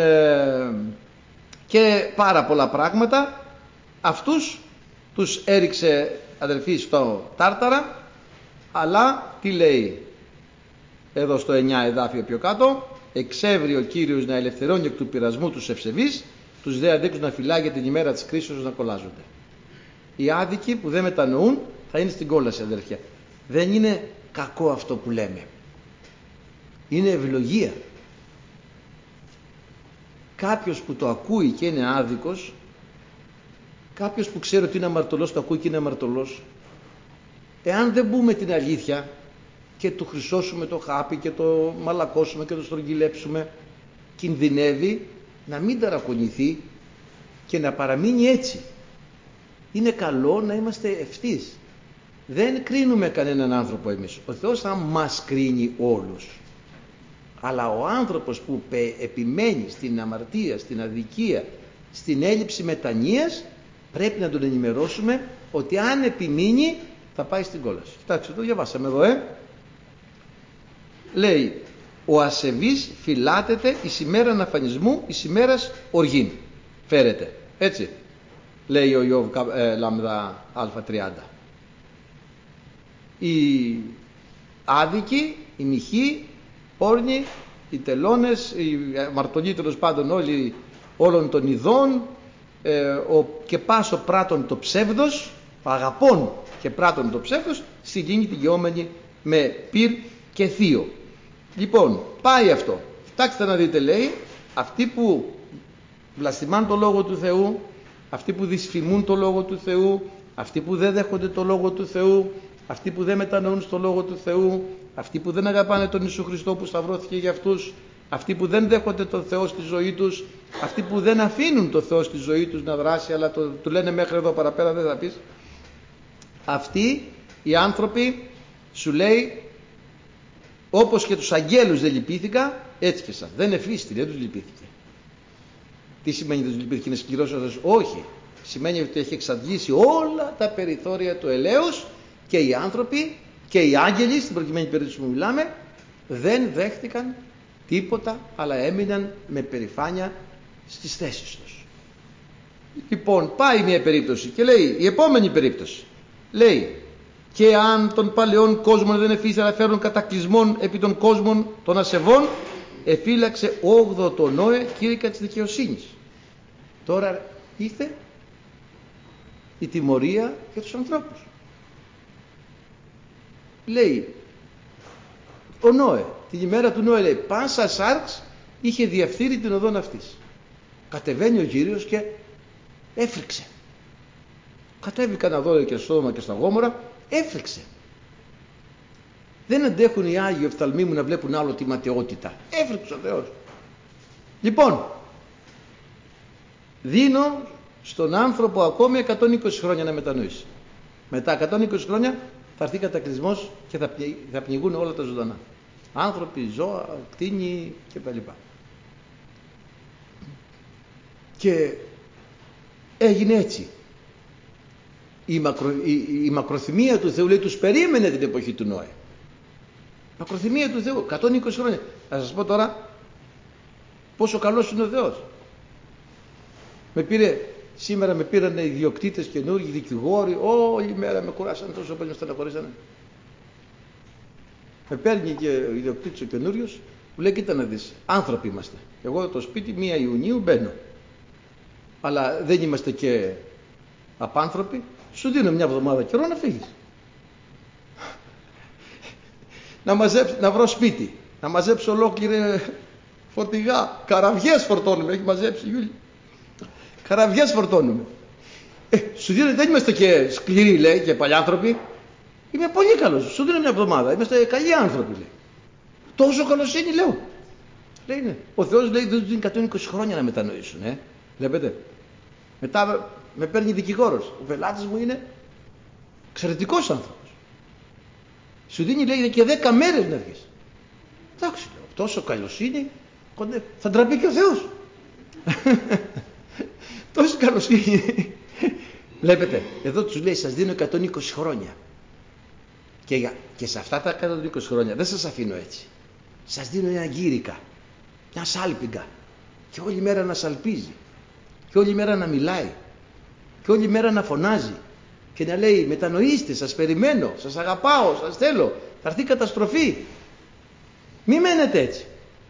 και πάρα πολλά πράγματα, αυτούς τους έριξε, αδερφοί, στο Τάρταρα. Αλλά τι λέει εδώ στο 9 εδάφιο πιο κάτω? Εξεύρει ο Κύριος να ελευθερώνει εκ του πειρασμού τους ευσεβείς, τους δε αδίκους να φυλάγει την ημέρα της κρίσεως να κολλάζονται. Οι άδικοι που δεν μετανοούν θα είναι στην κόλαση, αδερφιά. Δεν είναι κακό αυτό που λέμε, είναι ευλογία. Κάποιος που το ακούει και είναι άδικος, κάποιος που ξέρει ότι είναι αμαρτωλός, το ακούει και είναι αμαρτωλός, εάν δεν πούμε την αλήθεια και του χρυσώσουμε το χάπι και το μαλακώσουμε και το στρογγυλέψουμε, κινδυνεύει να μην ταρακονηθεί και να παραμείνει έτσι. Είναι καλό να είμαστε ευθύς. Δεν κρίνουμε κανέναν άνθρωπο εμείς. Ο Θεός θα μας κρίνει όλους. Αλλά ο άνθρωπος που επιμένει στην αμαρτία, στην αδικία, στην έλλειψη μετανοίας, πρέπει να τον ενημερώσουμε ότι αν επιμείνει θα πάει στην κόλαση. Κοιτάξτε, το διαβάσαμε εδώ, Λέει, ο ασεβής φυλάτεται εις ημέραν αφανισμού, εις ημέρας οργήν. Φέρεται. Έτσι. Λέει ο Ιώβ λάμδα α30. Οι άδικοι, οι μοιχοί, όρνοι, οι τελώνες, οι αμαρτωλοί τέλος πάντων όλων των ειδών, και πάσο πράττων το ψεύδος, αγαπών και πράττων το ψεύδος, στην γη την γεώμενη με πυρ και θείο. Λοιπόν, πάει αυτό. Κοιτάξτε να δείτε, λέει, αυτοί που βλαστημάν το Λόγο του Θεού, αυτοί που δυσφημούν το Λόγο του Θεού, αυτοί που δεν δέχονται το Λόγο του Θεού, αυτοί που δεν μετανοούν στο Λόγο του Θεού, αυτοί που δεν αγαπάνε τον Ιησού Χριστό που σταυρώθηκε για αυτούς, αυτοί που δεν δέχονται τον Θεό στη ζωή τους, αυτοί που δεν αφήνουν τον Θεό στη ζωή τους να δράσει, αλλά του λένε μέχρι εδώ, παραπέρα δεν θα πεις. Αυτοί οι άνθρωποι, σου λέει, όπως και τους αγγέλους δεν λυπήθηκα, έτσι και σας. Δεν εφίστη, δεν τους λυπήθηκε. Τι σημαίνει δεν τους λυπήθηκε? Είναι σκληρός ο Θεός? Όχι. Σημαίνει ότι έχει εξαντλήσει όλα τα περιθώρια του ελέους, και οι άνθρωποι και οι άγγελοι, στην προκειμένη περίπτωση που μιλάμε, δεν δέχτηκαν τίποτα, αλλά έμειναν με περηφάνεια στις θέσεις τους. Λοιπόν, πάει μια περίπτωση και λέει η επόμενη περίπτωση. Λέει, και αν των παλαιών κόσμων δεν εφίσταται να φέρουν κατακλυσμών επί των κόσμων των ασεβών, εφύλαξε 8ο το Νόε κήρυκα της δικαιοσύνης. Τώρα ήρθε η τιμωρία για τους ανθρώπους. Λέει ο Νόε, την ημέρα του Νόε, λέει, πάσα σάρξ είχε διαφθείρει την οδόν αυτής. Κατεβαίνει ο Κύριος και έφρυξε. Κατέβηκαν να δω και στο Σόδομα και στα Γόμορα, έφρυξε. Δεν αντέχουν οι Άγιοι οφθαλμοί μου να βλέπουν άλλο τη ματαιότητα. Έφρυξε ο Θεός. Λοιπόν, δίνω στον άνθρωπο ακόμη 120 χρόνια να μετανοήσει. Μετά 120 χρόνια θα έρθει κατακλυσμός και θα πνιγούν όλα τα ζωντανά. Άνθρωποι, ζώα, κτήνη κτλ. Και έγινε έτσι. Η μακροθυμία του Θεού, λέει, τους περίμενε την εποχή του Νόε. Μακροθυμία του Θεού, 120 χρόνια. Θα σας πω τώρα πόσο καλός είναι ο Θεός. Σήμερα με πήραν οι ιδιοκτήτες καινούργιοι, δικηγόροι, όλη μέρα με κουράσανε τόσο πολύ, με στεναχωρήσανε. Με παίρνει και ο ιδιοκτήτης ο καινούριος, μου λέει, κοίτα να δεις, άνθρωποι είμαστε. Εγώ το σπίτι 1 Ιουνίου μπαίνω. Αλλά δεν είμαστε και απάνθρωποι. Σου δίνω μια εβδομάδα καιρό να φύγεις. Να βρω σπίτι. Να μαζέψω ολόκληρη φορτηγά. Καραβιές φορτώνουμε. Έχει μαζέψει η Γιούλη. Καραβιές φορτώνουμε. Σου δίνω, δεν είμαστε και σκληροί, λέει, και παλιάνθρωποι. Είμαι πολύ καλός, σου δίνω μια εβδομάδα, είμαστε καλοί άνθρωποι, λέει. Τόσο καλοσύνη, λέω. Λέει, ναι. Ο Θεός λέει δεν του δίνει 120 χρόνια να μετανοήσουν. Βλέπετε. Μετά με παίρνει δικηγόρος. Ο πελάτης μου είναι εξαιρετικός άνθρωπος. Σου δίνει, λέει, και 10 μέρες να βγεις. Εντάξει, λέω, τόσο καλοσύνη, θα ντραπεί και ο Θεός. Τόσο καλοσύνη. Βλέπετε, εδώ τους λέει, σας δίνω 120 χρόνια. Και σε αυτά τα 120 χρόνια δεν σας αφήνω έτσι. Σας δίνω ένα γύρικα, μια σάλπιγγα, και όλη μέρα να σαλπίζει, και όλη μέρα να μιλάει, και όλη μέρα να φωνάζει και να λέει, μετανοήστε, σας περιμένω, σας αγαπάω, σας θέλω, θα έρθει καταστροφή. Μη μένετε έτσι.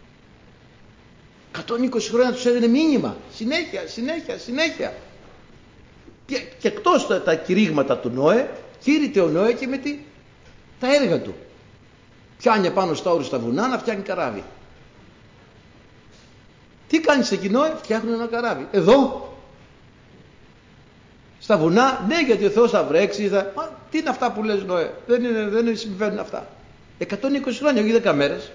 120 χρόνια τους έδινε μήνυμα, συνέχεια. Και εκτός τα κηρύγματα του Νόε, κήρυτε ο Νόε και με τα έργα του. Πιάνει πάνω στα όρους στα βουνά να φτιάχνει καράβι. Τι κάνεις εκεί, Νόε? Φτιάχνουν ένα καράβι. Εδώ στα βουνά, ναι, γιατί ο Θεός θα βρέξει. Τι είναι αυτά που λες, Νόε? Δεν συμβαίνουν αυτά. 120 χρόνια, όχι 10 μέρες.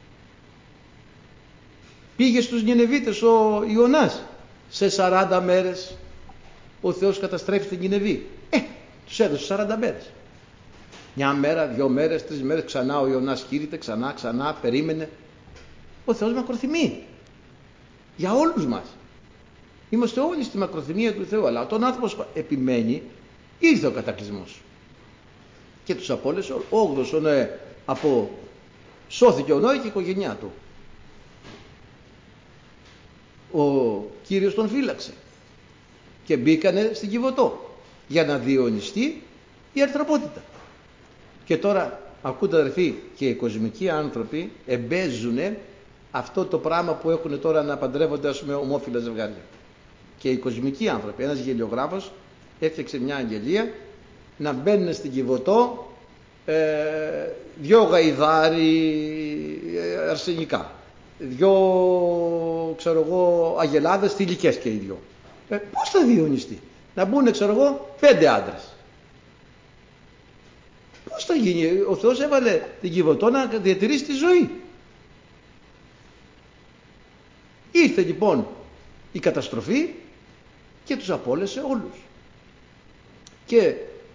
Πήγε στους Νινεβίτες ο Ιωνάς. Σε 40 μέρες ο Θεός καταστρέφει την Νινεβή. Τους έδωσε 40 μέρες. Μια μέρα, 2 μέρες, 3 μέρες, ξανά ο Ιωνάς κήρυτε, ξανά, περίμενε. Ο Θεός μακροθυμεί. Για όλους μας. Είμαστε όλοι στη μακροθυμία του Θεού. Αλλά όταν ο άνθρωπος επιμένει, ήρθε ο κατακλυσμός. Και τους απόλυσε. Ο 8ος ο Νόε σώθηκε ο Νόε και η οικογένειά του. Ο Κύριος τον φύλαξε. Και μπήκανε στην Κιβωτό για να διονυστεί η αρθραπότητα. Και τώρα ακούτε, αδερφοί, και οι κοσμικοί άνθρωποι εμπέζουνε αυτό το πράγμα που έχουν τώρα να παντρεύονται, ας πούμε, ομόφυλα ζευγάρια. Και οι κοσμικοί άνθρωποι, ένας γελιογράφος έφτιαξε μια αγγελία να μπαίνουν στην Κιβωτό 2 γαϊδάρι αρσενικά, 2 αγελάδες θηλυκές και οι 2. Πώς θα διονυστεί? Να μπουν 5 άντρες. Πώς θα γίνει? Ο Θεός έβαλε την Κιβωτό να διατηρήσει τη ζωή. Ήρθε λοιπόν η καταστροφή και τους απόλυσε όλους. Και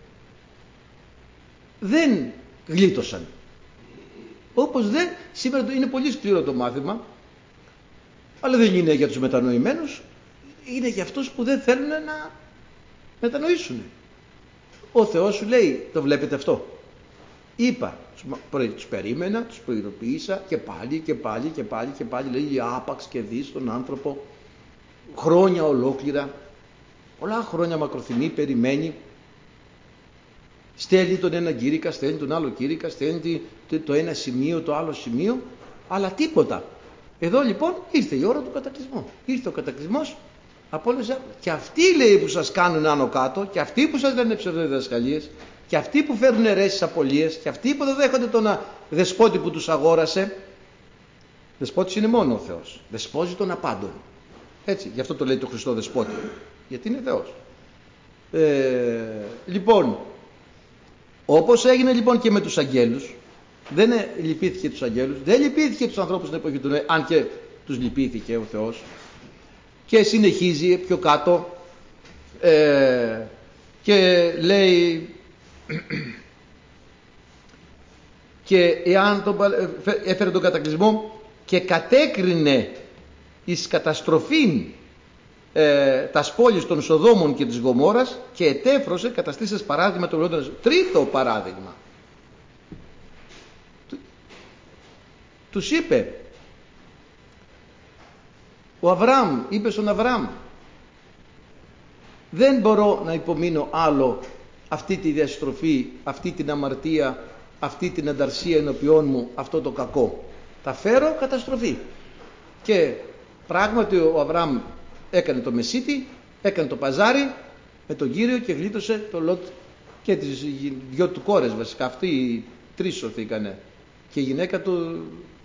δεν γλίτωσαν. Όπως σήμερα είναι πολύ σκληρό το μάθημα, αλλά δεν είναι για τους μετανοημένους, είναι για αυτούς που δεν θέλουν να μετανοήσουν. Ο Θεός σου λέει, το βλέπετε αυτό? Είπα, τους περίμενα, τους προειδοποίησα και πάλι λέει άπαξ και δεις τον άνθρωπο χρόνια ολόκληρα, πολλά χρόνια μακροθυμεί, περιμένει, στέλνει τον ένα κήρυκα, στέλνει τον άλλο κήρυκα, στέλνει το ένα σημείο, το άλλο σημείο, αλλά τίποτα. Εδώ λοιπόν ήρθε η ώρα του κατακλυσμού. Ήρθε ο κατακλυσμός, απόλυσα. Και αυτοί, λέει, που σας κάνουν άνω κάτω, και αυτοί που σας λένε ψευδοδιδασκαλίες, και αυτοί που φέρνουν αιρέσεις απολίες, και αυτοί που δεν δέχονται τον δεσπότη που τους αγόρασε. Δεσπότης είναι μόνο ο Θεός. Δεσπόζει τον απάντων. Έτσι, γι' αυτό το λέει το Χριστό δεσπότη. Γιατί είναι Θεός. Λοιπόν, όπως έγινε λοιπόν και με τους αγγέλους, δεν λυπήθηκε τους αγγέλους, δεν λυπήθηκε τους ανθρώπους στην εποχή του Νόε, αν και τους λυπήθηκε ο Θεός. Και συνεχίζει πιο κάτω και λέει και εάν έφερε τον κατακλυσμό και κατέκρινε εις καταστροφήν τας πόλεις των Σοδόμων και της Γομόρας και ετέφρωσε καταστήσες παράδειγμα των Λόντων. Τρίτο παράδειγμα. Τους είπε ο Αβραάμ, είπε στον Αβραάμ, δεν μπορώ να υπομείνω άλλο αυτή τη διαστροφή, αυτή την αμαρτία, αυτή την ανταρσία ενωπιών μου, αυτό το κακό. Θα φέρω καταστροφή. Και πράγματι ο Αβραάμ έκανε το μεσίτη, έκανε το παζάρι με τον Κύριο και γλίτωσε το Λότ και τις 2 του κόρες βασικά. Αυτοί οι 3 σωθήκανε και η γυναίκα του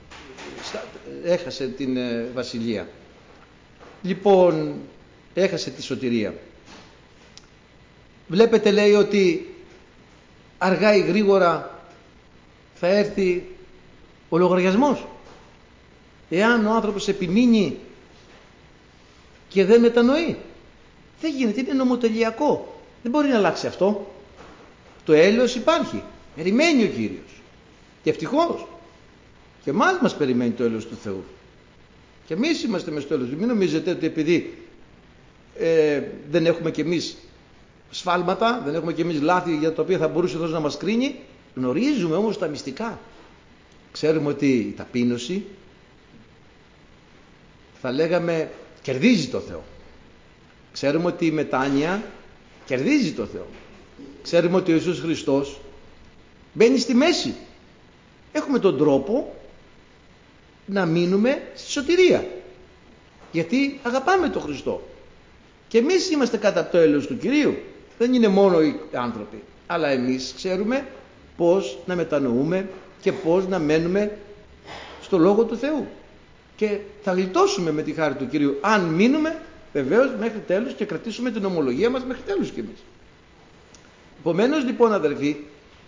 έχασε την βασιλεία. Λοιπόν, έχασε τη σωτηρία. Βλέπετε, λέει, ότι αργά ή γρήγορα θα έρθει ο λογαριασμός. Εάν ο άνθρωπος επιμείνει και δεν μετανοεί, δεν γίνεται, είναι νομοτελειακό, δεν μπορεί να αλλάξει αυτό. Το έλεος υπάρχει, περιμένει ο Κύριος, και ευτυχώς και εμάς μας περιμένει το έλεος του Θεού, και εμείς είμαστε μες στο έλεος. Μην νομίζετε ότι επειδή δεν έχουμε κι εμείς σφάλματα, δεν έχουμε κι εμείς λάθη για τα οποία θα μπορούσε ο Θεός να μας κρίνει. Γνωρίζουμε όμως τα μυστικά. Ξέρουμε ότι η ταπείνωση, θα λέγαμε, κερδίζει το Θεό. Ξέρουμε ότι η μετάνοια κερδίζει το Θεό. Ξέρουμε ότι ο Ιησούς Χριστός μπαίνει στη μέση. Έχουμε τον τρόπο να μείνουμε στη σωτηρία, γιατί αγαπάμε τον Χριστό. Και εμείς είμαστε κάτω από το έλεος του Κυρίου. Δεν είναι μόνο οι άνθρωποι, αλλά εμείς ξέρουμε πώς να μετανοούμε και πώς να μένουμε στο Λόγο του Θεού. Και θα γλιτώσουμε με τη χάρη του Κυρίου αν μείνουμε βεβαίως μέχρι τέλους και κρατήσουμε την ομολογία μας μέχρι τέλους κι εμείς. Επομένως λοιπόν, αδερφοί,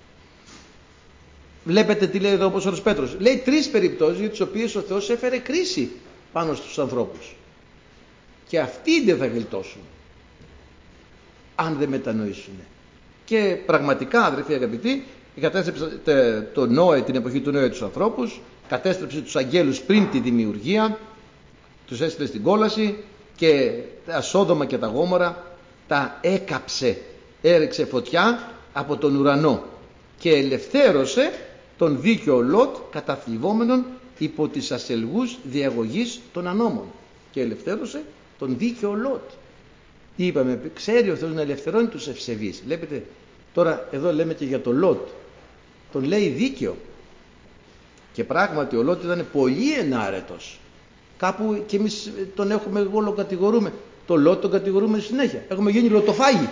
βλέπετε τι λέει εδώ ο Απόστολος Πέτρος. Λέει 3 περιπτώσεις για τις οποίες ο Θεός έφερε κρίση πάνω στους ανθρώπους. Και αυτοί δεν θα γλιτώσουν αν δεν μετανοήσουν. Και πραγματικά, αδερφοί αγαπητοί, κατέστρεψε το Νόε, την εποχή του Νόε, τους ανθρώπους, κατέστρεψε τους αγγέλους πριν τη δημιουργία, τους έστειλε στην κόλαση, και τα Σόδομα και τα Γόμορα τα έκαψε, έριξε φωτιά από τον ουρανό και ελευθέρωσε τον δίκαιο Λότ καταθλιβόμενον υπό τις ασελγούς διαγωγής των ανώμων. Και ελευθέρωσε τον δίκαιο Λότ. Τι είπαμε, ξέρει ο Θεός να ελευθερώνει τους ευσεβείς. Βλέπετε, τώρα εδώ λέμε και για τον Λότ, τον λέει δίκαιο, και πράγματι ο Λότ ήταν πολύ ενάρετος. Κάπου και εμείς τον έχουμε, όλο κατηγορούμε, τον Λότ τον κατηγορούμε συνέχεια, έχουμε γίνει λοτοφάγοι.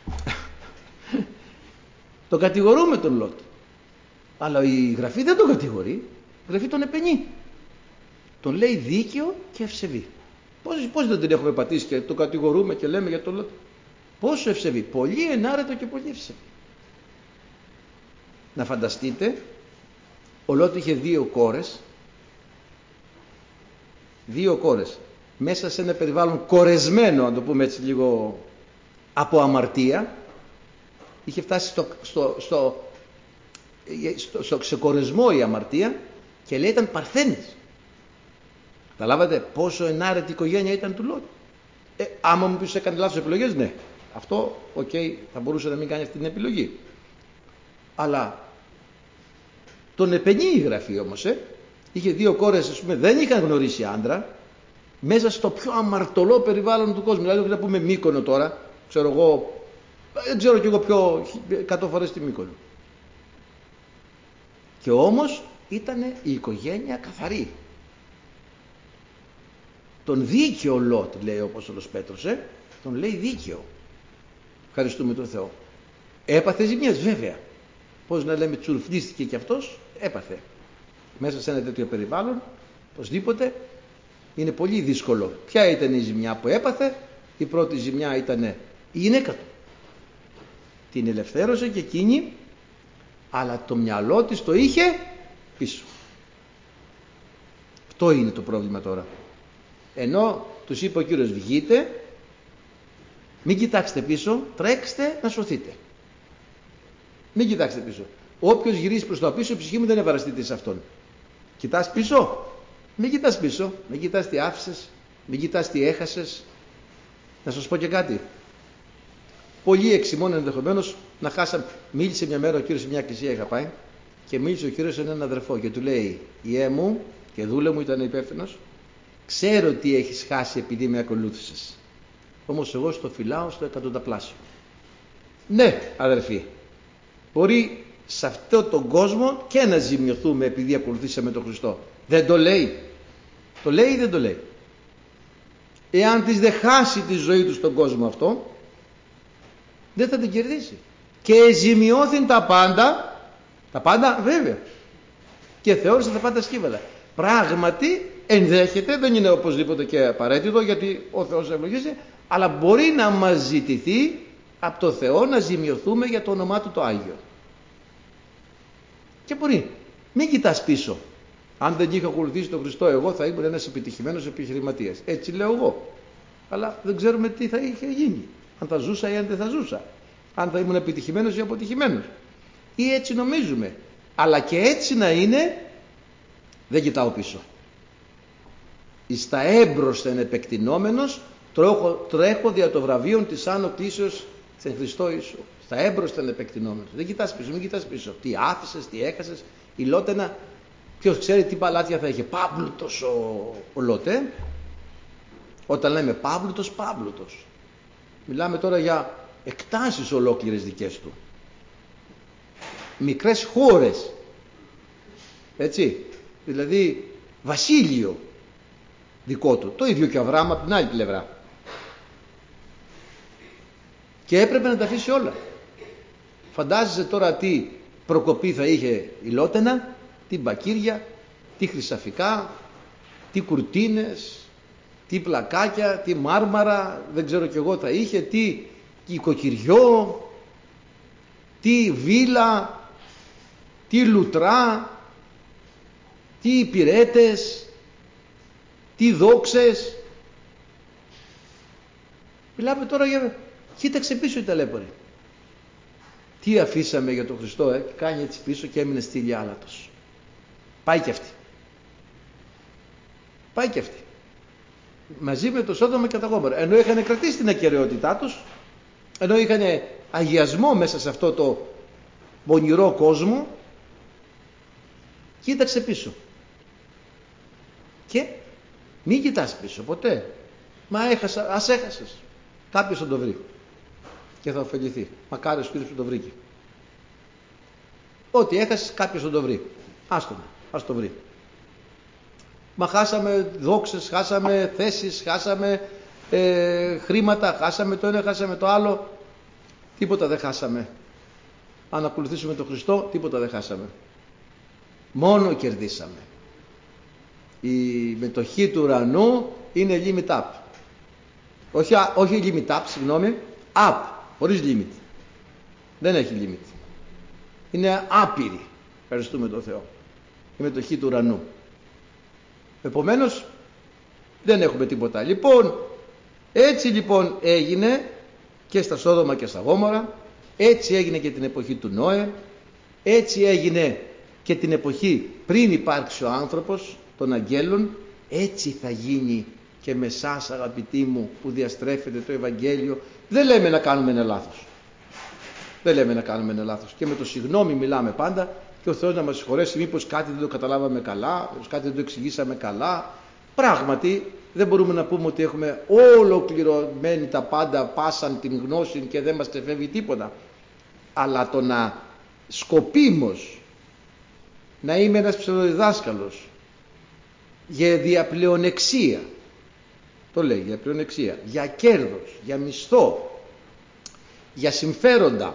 Τον κατηγορούμε τον Λότ, αλλά η Γραφή δεν τον κατηγορεί, η Γραφή τον επενεί, τον λέει δίκαιο και ευσεβή. Πώς δεν την έχουμε πατήσει και το κατηγορούμε και λέμε για τον Λότ? Πόσο ευσεβή, πολύ ενάρετο και πολύ ευσεβή. Να φανταστείτε, ο Λότ είχε 2 κόρες, 2 κόρες, μέσα σε ένα περιβάλλον κορεσμένο, να το πούμε έτσι λίγο, από αμαρτία. Είχε φτάσει στο ξεκορεσμό η αμαρτία, και λέει ήταν παρθένες. Καταλάβατε πόσο ενάρετη οικογένεια ήταν του Λότ? Άμα μου πεις έκανε λάθος επιλογές, ναι, αυτό θα μπορούσε να μην κάνει αυτή την επιλογή, αλλά τον επενεί η Γραφή όμως. Είχε 2 κόρες, ας πούμε, δεν είχαν γνωρίσει άντρα, μέσα στο πιο αμαρτωλό περιβάλλον του κόσμου. Δηλαδή, να πούμε Μύκονο τώρα, ξέρω εγώ, δεν ξέρω κι εγώ πιο 100 φορές τη Μύκονο. Και όμως ήταν η οικογένεια καθαρή. Τον δίκαιο Λότ, λέει ο Απόστολος Πέτρος, τον λέει δίκαιο. Ευχαριστούμε τον Θεό. Έπαθε ζημιές, βέβαια. Πώς να λέμε, τσουρφλίστηκε κι αυτός, έπαθε. Μέσα σε ένα τέτοιο περιβάλλον, οπωσδήποτε, είναι πολύ δύσκολο. Ποια ήταν η ζημιά που έπαθε? Η πρώτη ζημιά ήταν η γυναίκα του. Την ελευθέρωσε και εκείνη, αλλά το μυαλό της το είχε πίσω. Αυτό είναι το πρόβλημα τώρα. Ενώ τους είπε ο Κύριος, βγείτε, μην κοιτάξετε πίσω, τρέξτε να σωθείτε. Μην κοιτάξτε πίσω. Όποιος γυρίσει προς το πίσω, η ψυχή μου δεν ευαρεστείται σε αυτόν. Κοιτάς πίσω? Μην κοιτάς πίσω, μην κοιτάς τι άφησες, μην κοιτάς τι έχασες. Να σας πω και κάτι. Πολλοί εξημών ενδεχομένως να χάσαν. Μίλησε μια μέρα ο Κύριος σε μια εκκλησία, είχα πάει, και μίλησε ο Κύριος σε έναν αδερφό και του λέει, Ιέ μου και δούλε μου, ήταν υπεύθυνος, ξέρω τι έχεις χάσει επειδή με ακολούθησες, όμως εγώ στο φυλάω στο εκατονταπλάσιο. Ναι, αδερφοί, μπορεί σε αυτόν τον κόσμο και να ζημιωθούμε επειδή ακολουθήσαμε τον Χριστό. Δεν το λέει? Το λέει ή δεν το λέει? Εάν της δεν χάσει τη ζωή του στον κόσμο αυτό, δεν θα την κερδίσει. Και ζημιώθην τα πάντα βέβαια, και θεώρησε τα πάντα σκύβαλα. Πράγματι ενδέχεται, δεν είναι οπωσδήποτε και απαραίτητο, γιατί ο Θεός ευλογήσει, αλλά μπορεί να μας ζητηθεί από το Θεό να ζημιωθούμε για το όνομά Του το Άγιο. Και μπορεί. Μην κοιτάς πίσω. Αν δεν είχα ακολουθήσει τον Χριστό, εγώ θα ήμουν ένας επιτυχημένος επιχειρηματίας. Έτσι λέω εγώ. Αλλά δεν ξέρουμε τι θα είχε γίνει. Αν θα ζούσα ή αν δεν θα ζούσα. Αν θα ήμουν επιτυχημένος ή αποτυχημένος. Ή έτσι νομίζουμε. Αλλά και έτσι να είναι, δεν κοιτάω πίσω. Εις τα έμπροσθεν επεκτηνόμενος, τρέχω δια το βραβείον της άνω κλήσεως σε Χριστό Ιησού. Στα έμπροσθεν επεκτηνόμενος. Δεν κοιτάς πίσω, μην κοιτάς πίσω. Τι άφησες, τι έχασες. Η Λώτενα, ποιος ξέρει τι παλάτια θα είχε. Πάμπλουτος ο Λότε. Όταν λέμε πάμπλουτος. Μιλάμε τώρα για εκτάσεις ολόκληρες δικές του. Μικρές χώρες. Έτσι. Δηλαδή βασίλειο δικό του. Το ίδιο και ο Αβραάμ από την άλλη πλευρά. Και έπρεπε να τα αφήσει όλα. Φαντάζεσαι τώρα τι προκοπή θα είχε η Λώτενα, τι μπακύρια, τι χρυσαφικά, τι κουρτίνες, τι πλακάκια, τι μάρμαρα, δεν ξέρω κι εγώ θα είχε, τι οικοκυριό, τι βίλα, τι λουτρά, τι υπηρέτες, τι δόξες. Μιλάμε τώρα για... Κοίταξε πίσω η ταλέπορη. Τι αφήσαμε για τον Χριστό, και κάνει έτσι πίσω και έμεινε στήλη άλατος. Πάει και αυτή. Πάει και αυτή. Μαζί με το Σόδομα και τα Γόμορα. Ενώ είχαν κρατήσει την ακεραιότητά τους, ενώ είχαν αγιασμό μέσα σε αυτό το πονηρό κόσμο, κοίταξε πίσω. Και μην κοιτάς πίσω ποτέ. Μα έχασα, ας έχασες. Κάποιος θα το βρει και θα ωφεληθεί. Μακάριος ο Κύριος που το βρήκε. Ό,τι έχασες κάποιος θα το βρει. Ας το βρει. Μα χάσαμε δόξες, χάσαμε θέσεις, χάσαμε χρήματα, χάσαμε το ένα, χάσαμε το άλλο. Τίποτα δεν χάσαμε. Αν ακολουθήσουμε τον Χριστό, τίποτα δεν χάσαμε. Μόνο κερδίσαμε. Η μετοχή του ουρανού είναι limit up. Όχι limit up, συγγνώμη, up, χωρίς limit. Δεν έχει limit. Είναι άπειρη. Ευχαριστούμε τον Θεό. Η μετοχή του ουρανού. Επομένως δεν έχουμε τίποτα. Λοιπόν, έτσι λοιπόν έγινε και στα Σόδομα και στα Γόμορα, έτσι έγινε και την εποχή του Νόε, έτσι έγινε και την εποχή πριν υπάρξει ο άνθρωπος των αγγέλων, έτσι θα γίνει και με εσάς αγαπητοί μου που διαστρέφετε το Ευαγγέλιο. Δεν λέμε να κάνουμε ένα λάθος. Δεν λέμε να κάνουμε ένα λάθος. Και με το συγγνώμη μιλάμε πάντα και ο Θεός να μας συγχωρέσει μήπως κάτι δεν το καταλάβαμε καλά, μήπως κάτι δεν το εξηγήσαμε καλά. Πράγματι δεν μπορούμε να πούμε ότι έχουμε ολοκληρωμένη τα πάντα, πάσαν την γνώση και δεν μας τεφεύγει τίποτα. Αλλά το να σκοπίμως να είμαι ένας ψευδοδιδάσκαλος για διαπλεονεξία, το λέει για πλεονεξία, για κέρδος, για μισθό, για συμφέροντα,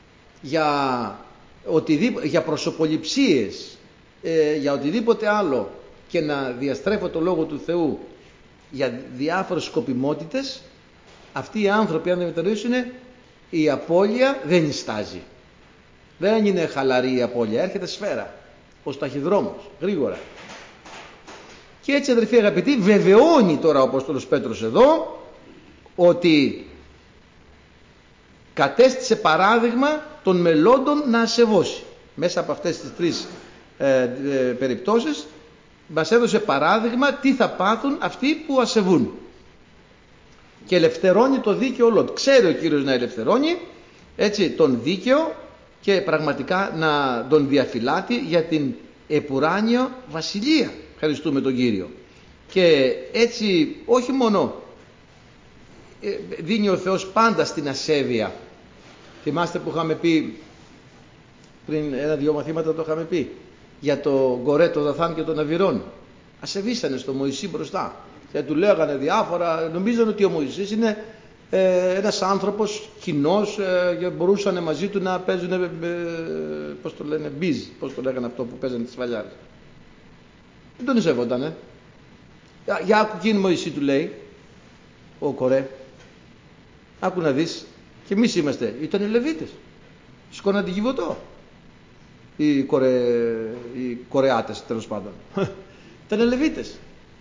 για προσωποληψίες, για οτιδήποτε άλλο και να διαστρέφω το Λόγο του Θεού για διάφορες σκοπιμότητες, αυτοί οι άνθρωποι αν δεν μετανοήσουν, η απώλεια δεν νιστάζει. Δεν είναι χαλαρή η απώλεια, έρχεται σφαίρα, ως ταχυδρόμος, γρήγορα. Και έτσι αδερφοί αγαπητοί, βεβαιώνει τώρα ο Απόστολος Πέτρος εδώ ότι κατέστησε παράδειγμα των μελλόντων να ασεβώσει. Μέσα από αυτές τις τρεις περιπτώσεις μας έδωσε παράδειγμα τι θα πάθουν αυτοί που ασεβούν. Και ελευθερώνει το δίκαιο Λότ. Ξέρει ο Κύριος να ελευθερώνει έτσι τον δίκαιο και πραγματικά να τον διαφυλάτει για την επουράνιο βασιλεία. Ευχαριστούμε τον Κύριο. Και έτσι όχι μόνο δίνει ο Θεός πάντα στην ασέβεια. Θυμάστε που είχαμε πει πριν ένα-δυο μαθήματα, το είχαμε πει για το Κορέ, το Δαθάν και τον Αβυρών. Ασεβήσανε στο Μωυσή μπροστά και του λέγανε διάφορα, νομίζανε ότι ο Μωυσής είναι ένας άνθρωπος κοινός και μπορούσαν μαζί του να παίζουν πώς το λένε, μπιζ, πώς το λέγανε αυτό που παίζανε τις βαλιάρες. Δεν τον σέβοντανε. Για άκου εκείνη Μωυσή του λέει ο Κορέ, άκου να δεις, και εμείς ήταν οι Λεβίτες, σηκώναν την Κιβωτό. οι Κορεάτες τέλος πάντων. Ήταν Λεβίτες.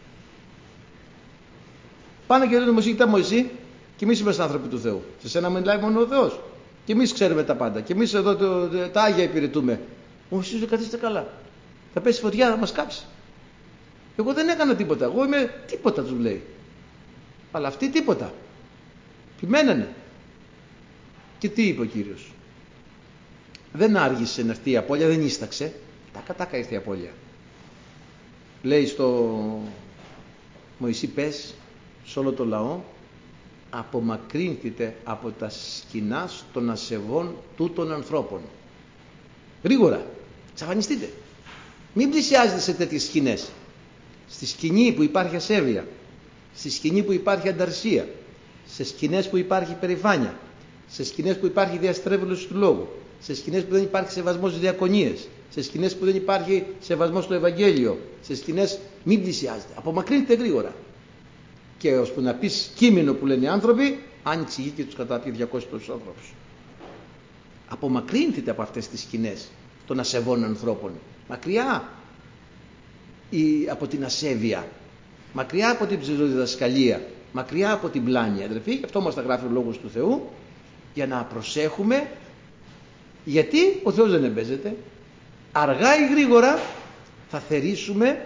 Πάνε και λένε Μωυσή, κοίτα Μωυσή, και εμείς είμαστε άνθρωποι του Θεού. Σε σένα μιλάει μόνο ο Θεός. Και εμείς ξέρουμε τα πάντα. Και εμείς εδώ τα Άγια υπηρετούμε. Ο Μωυσής λέει, καθίστε καλά. Θα πέσει φωτιά, θα μας κάψει. Εγώ δεν έκανα τίποτα. Εγώ είμαι τίποτα, τους λέει. Αλλά αυτοί τίποτα. Επιμένανε. Και τι είπε ο Κύριος? Δεν άργησε να έρθει η απώλεια, δεν ίσταξε. Τάκα ήρθε η απώλεια. Λέει στο Μωυσή, πες σε όλο το λαό, απομακρύνθητε από τα σκηνάς των ασεβών τούτων ανθρώπων. Γρήγορα, εξαφανιστείτε. Μην πλησιάζετε σε τέτοιες σκηνές. Στη σκηνή που υπάρχει ασέβεια, στη σκηνή που υπάρχει ανταρσία, σε σκηνές που υπάρχει περηφάνεια, σε σκηνές που υπάρχει διαστρέβλωση του λόγου, σε σκηνές που δεν υπάρχει σεβασμός στις διακονίες, σε σκηνές που δεν υπάρχει σεβασμός στο Ευαγγέλιο, σε σκηνές μην πλησιάζετε. Απομακρύνετε γρήγορα. Και ώσπου να πεις κείμενο που λένε οι άνθρωποι, άνοιξε η γη και τους κατάπιε 200 τόσους ανθρώπους. Απομακρύνθητε από αυτές τις σκηνές των ασεβών ανθρώπων. Μακριά από την ασέβεια, μακριά από την ψευδοδιδασκαλία, μακριά από την πλάνοια. Αδερφοί, γι' αυτό μας τα γράφει ο Λόγος του Θεού, για να προσέχουμε, γιατί ο Θεός δεν εμπέζεται. Αργά ή γρήγορα θα θερήσουμε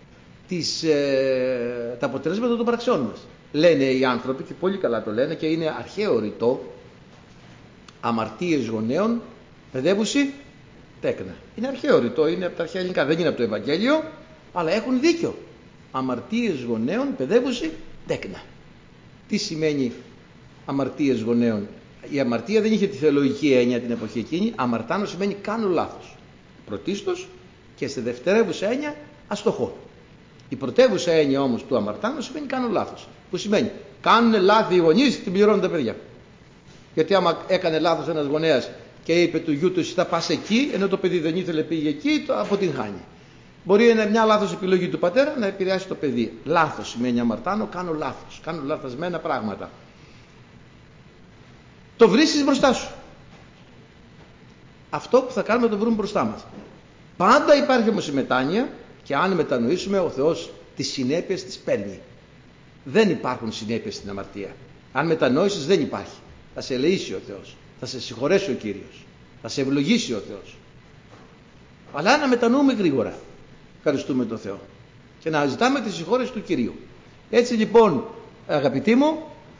τα αποτελέσματα των πραξιών μας. Λένε οι άνθρωποι, και πολύ καλά το λένε, και είναι αρχαίο ρητό, αμαρτίες γονέων παιδεύουσι τέκνα. Είναι αρχαίο ρητό, είναι από τα αρχαία ελληνικά, δεν είναι από το Ευαγγέλιο, αλλά έχουν δίκιο. Αμαρτίες γονέων παιδεύουσι τέκνα. Τι σημαίνει αμαρτίες γονέων? Η αμαρτία δεν είχε τη θεολογική έννοια την εποχή εκείνη. Αμαρτάνω σημαίνει κάνω λάθος. Πρωτίστως, και στη δευτερεύουσα έννοια αστοχώ. Η πρωτεύουσα έννοια όμως του αμαρτάνω σημαίνει κάνω λάθος. Που σημαίνει κάνουν λάθη οι γονείς, την πληρώνουν τα παιδιά. Γιατί άμα έκανε λάθος ένας γονέας και είπε του γιού του εσύ θα πας εκεί, ενώ το παιδί δεν ήθελε πήγε εκεί, το αποτυγχάνει. Μπορεί να είναι μια λάθος επιλογή του πατέρα να επηρεάσει το παιδί. Λάθος σημαίνει αμαρτάνω, κάνω λάθος. Κάνω λαθασμένα πράγματα. Το βρίσκεις μπροστά σου. Αυτό που θα κάνουμε το βρούμε μπροστά μας. Πάντα υπάρχει όμως η μετάνοια, και αν μετανοήσουμε, ο Θεός τις συνέπειες τις παίρνει. Δεν υπάρχουν συνέπειες στην αμαρτία. Αν μετανόησεις δεν υπάρχει. Θα σε ελεήσει ο Θεός. Θα σε συγχωρέσει ο Κύριος. Θα σε ευλογήσει ο Θεός. Αλλά να μετανοούμε γρήγορα. Ευχαριστούμε τον Θεό. Και να ζητάμε τη συγχώρεση του Κυρίου. Έτσι λοιπόν, αγαπητοί μου,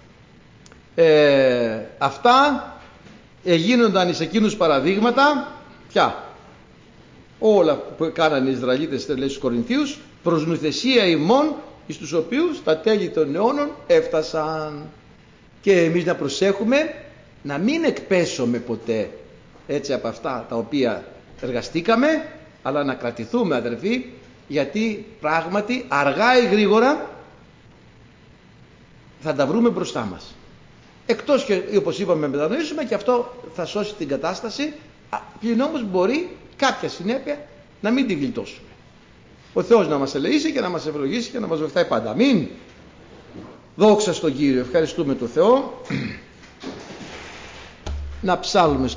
αυτά γίνονταν εις εκείνους παραδείγματα. Ποια? Όλα που κάνανε οι Ισραηλίτες, λέει στους Κορινθίους, προς νουθεσία ημών, εις τους οποίους τα τέλη των αιώνων έφτασαν. Και εμείς να προσέχουμε να μην εκπέσουμε ποτέ έτσι από αυτά τα οποία εργαστήκαμε, αλλά να κρατηθούμε, αδερφοί, γιατί πράγματι αργά ή γρήγορα θα τα βρούμε μπροστά μας. Εκτός και όπως είπαμε μετανοήσουμε, και αυτό θα σώσει την κατάσταση, πλην όμως μπορεί κάποια συνέπεια να μην την γλιτώσουμε. Ο Θεός να μας ελεήσει και να μας ευλογήσει και να μας βοηθάει πάντα. Αμήν. Δόξα στον Κύριο. Ευχαριστούμε τον Θεό. Να ψάλουμε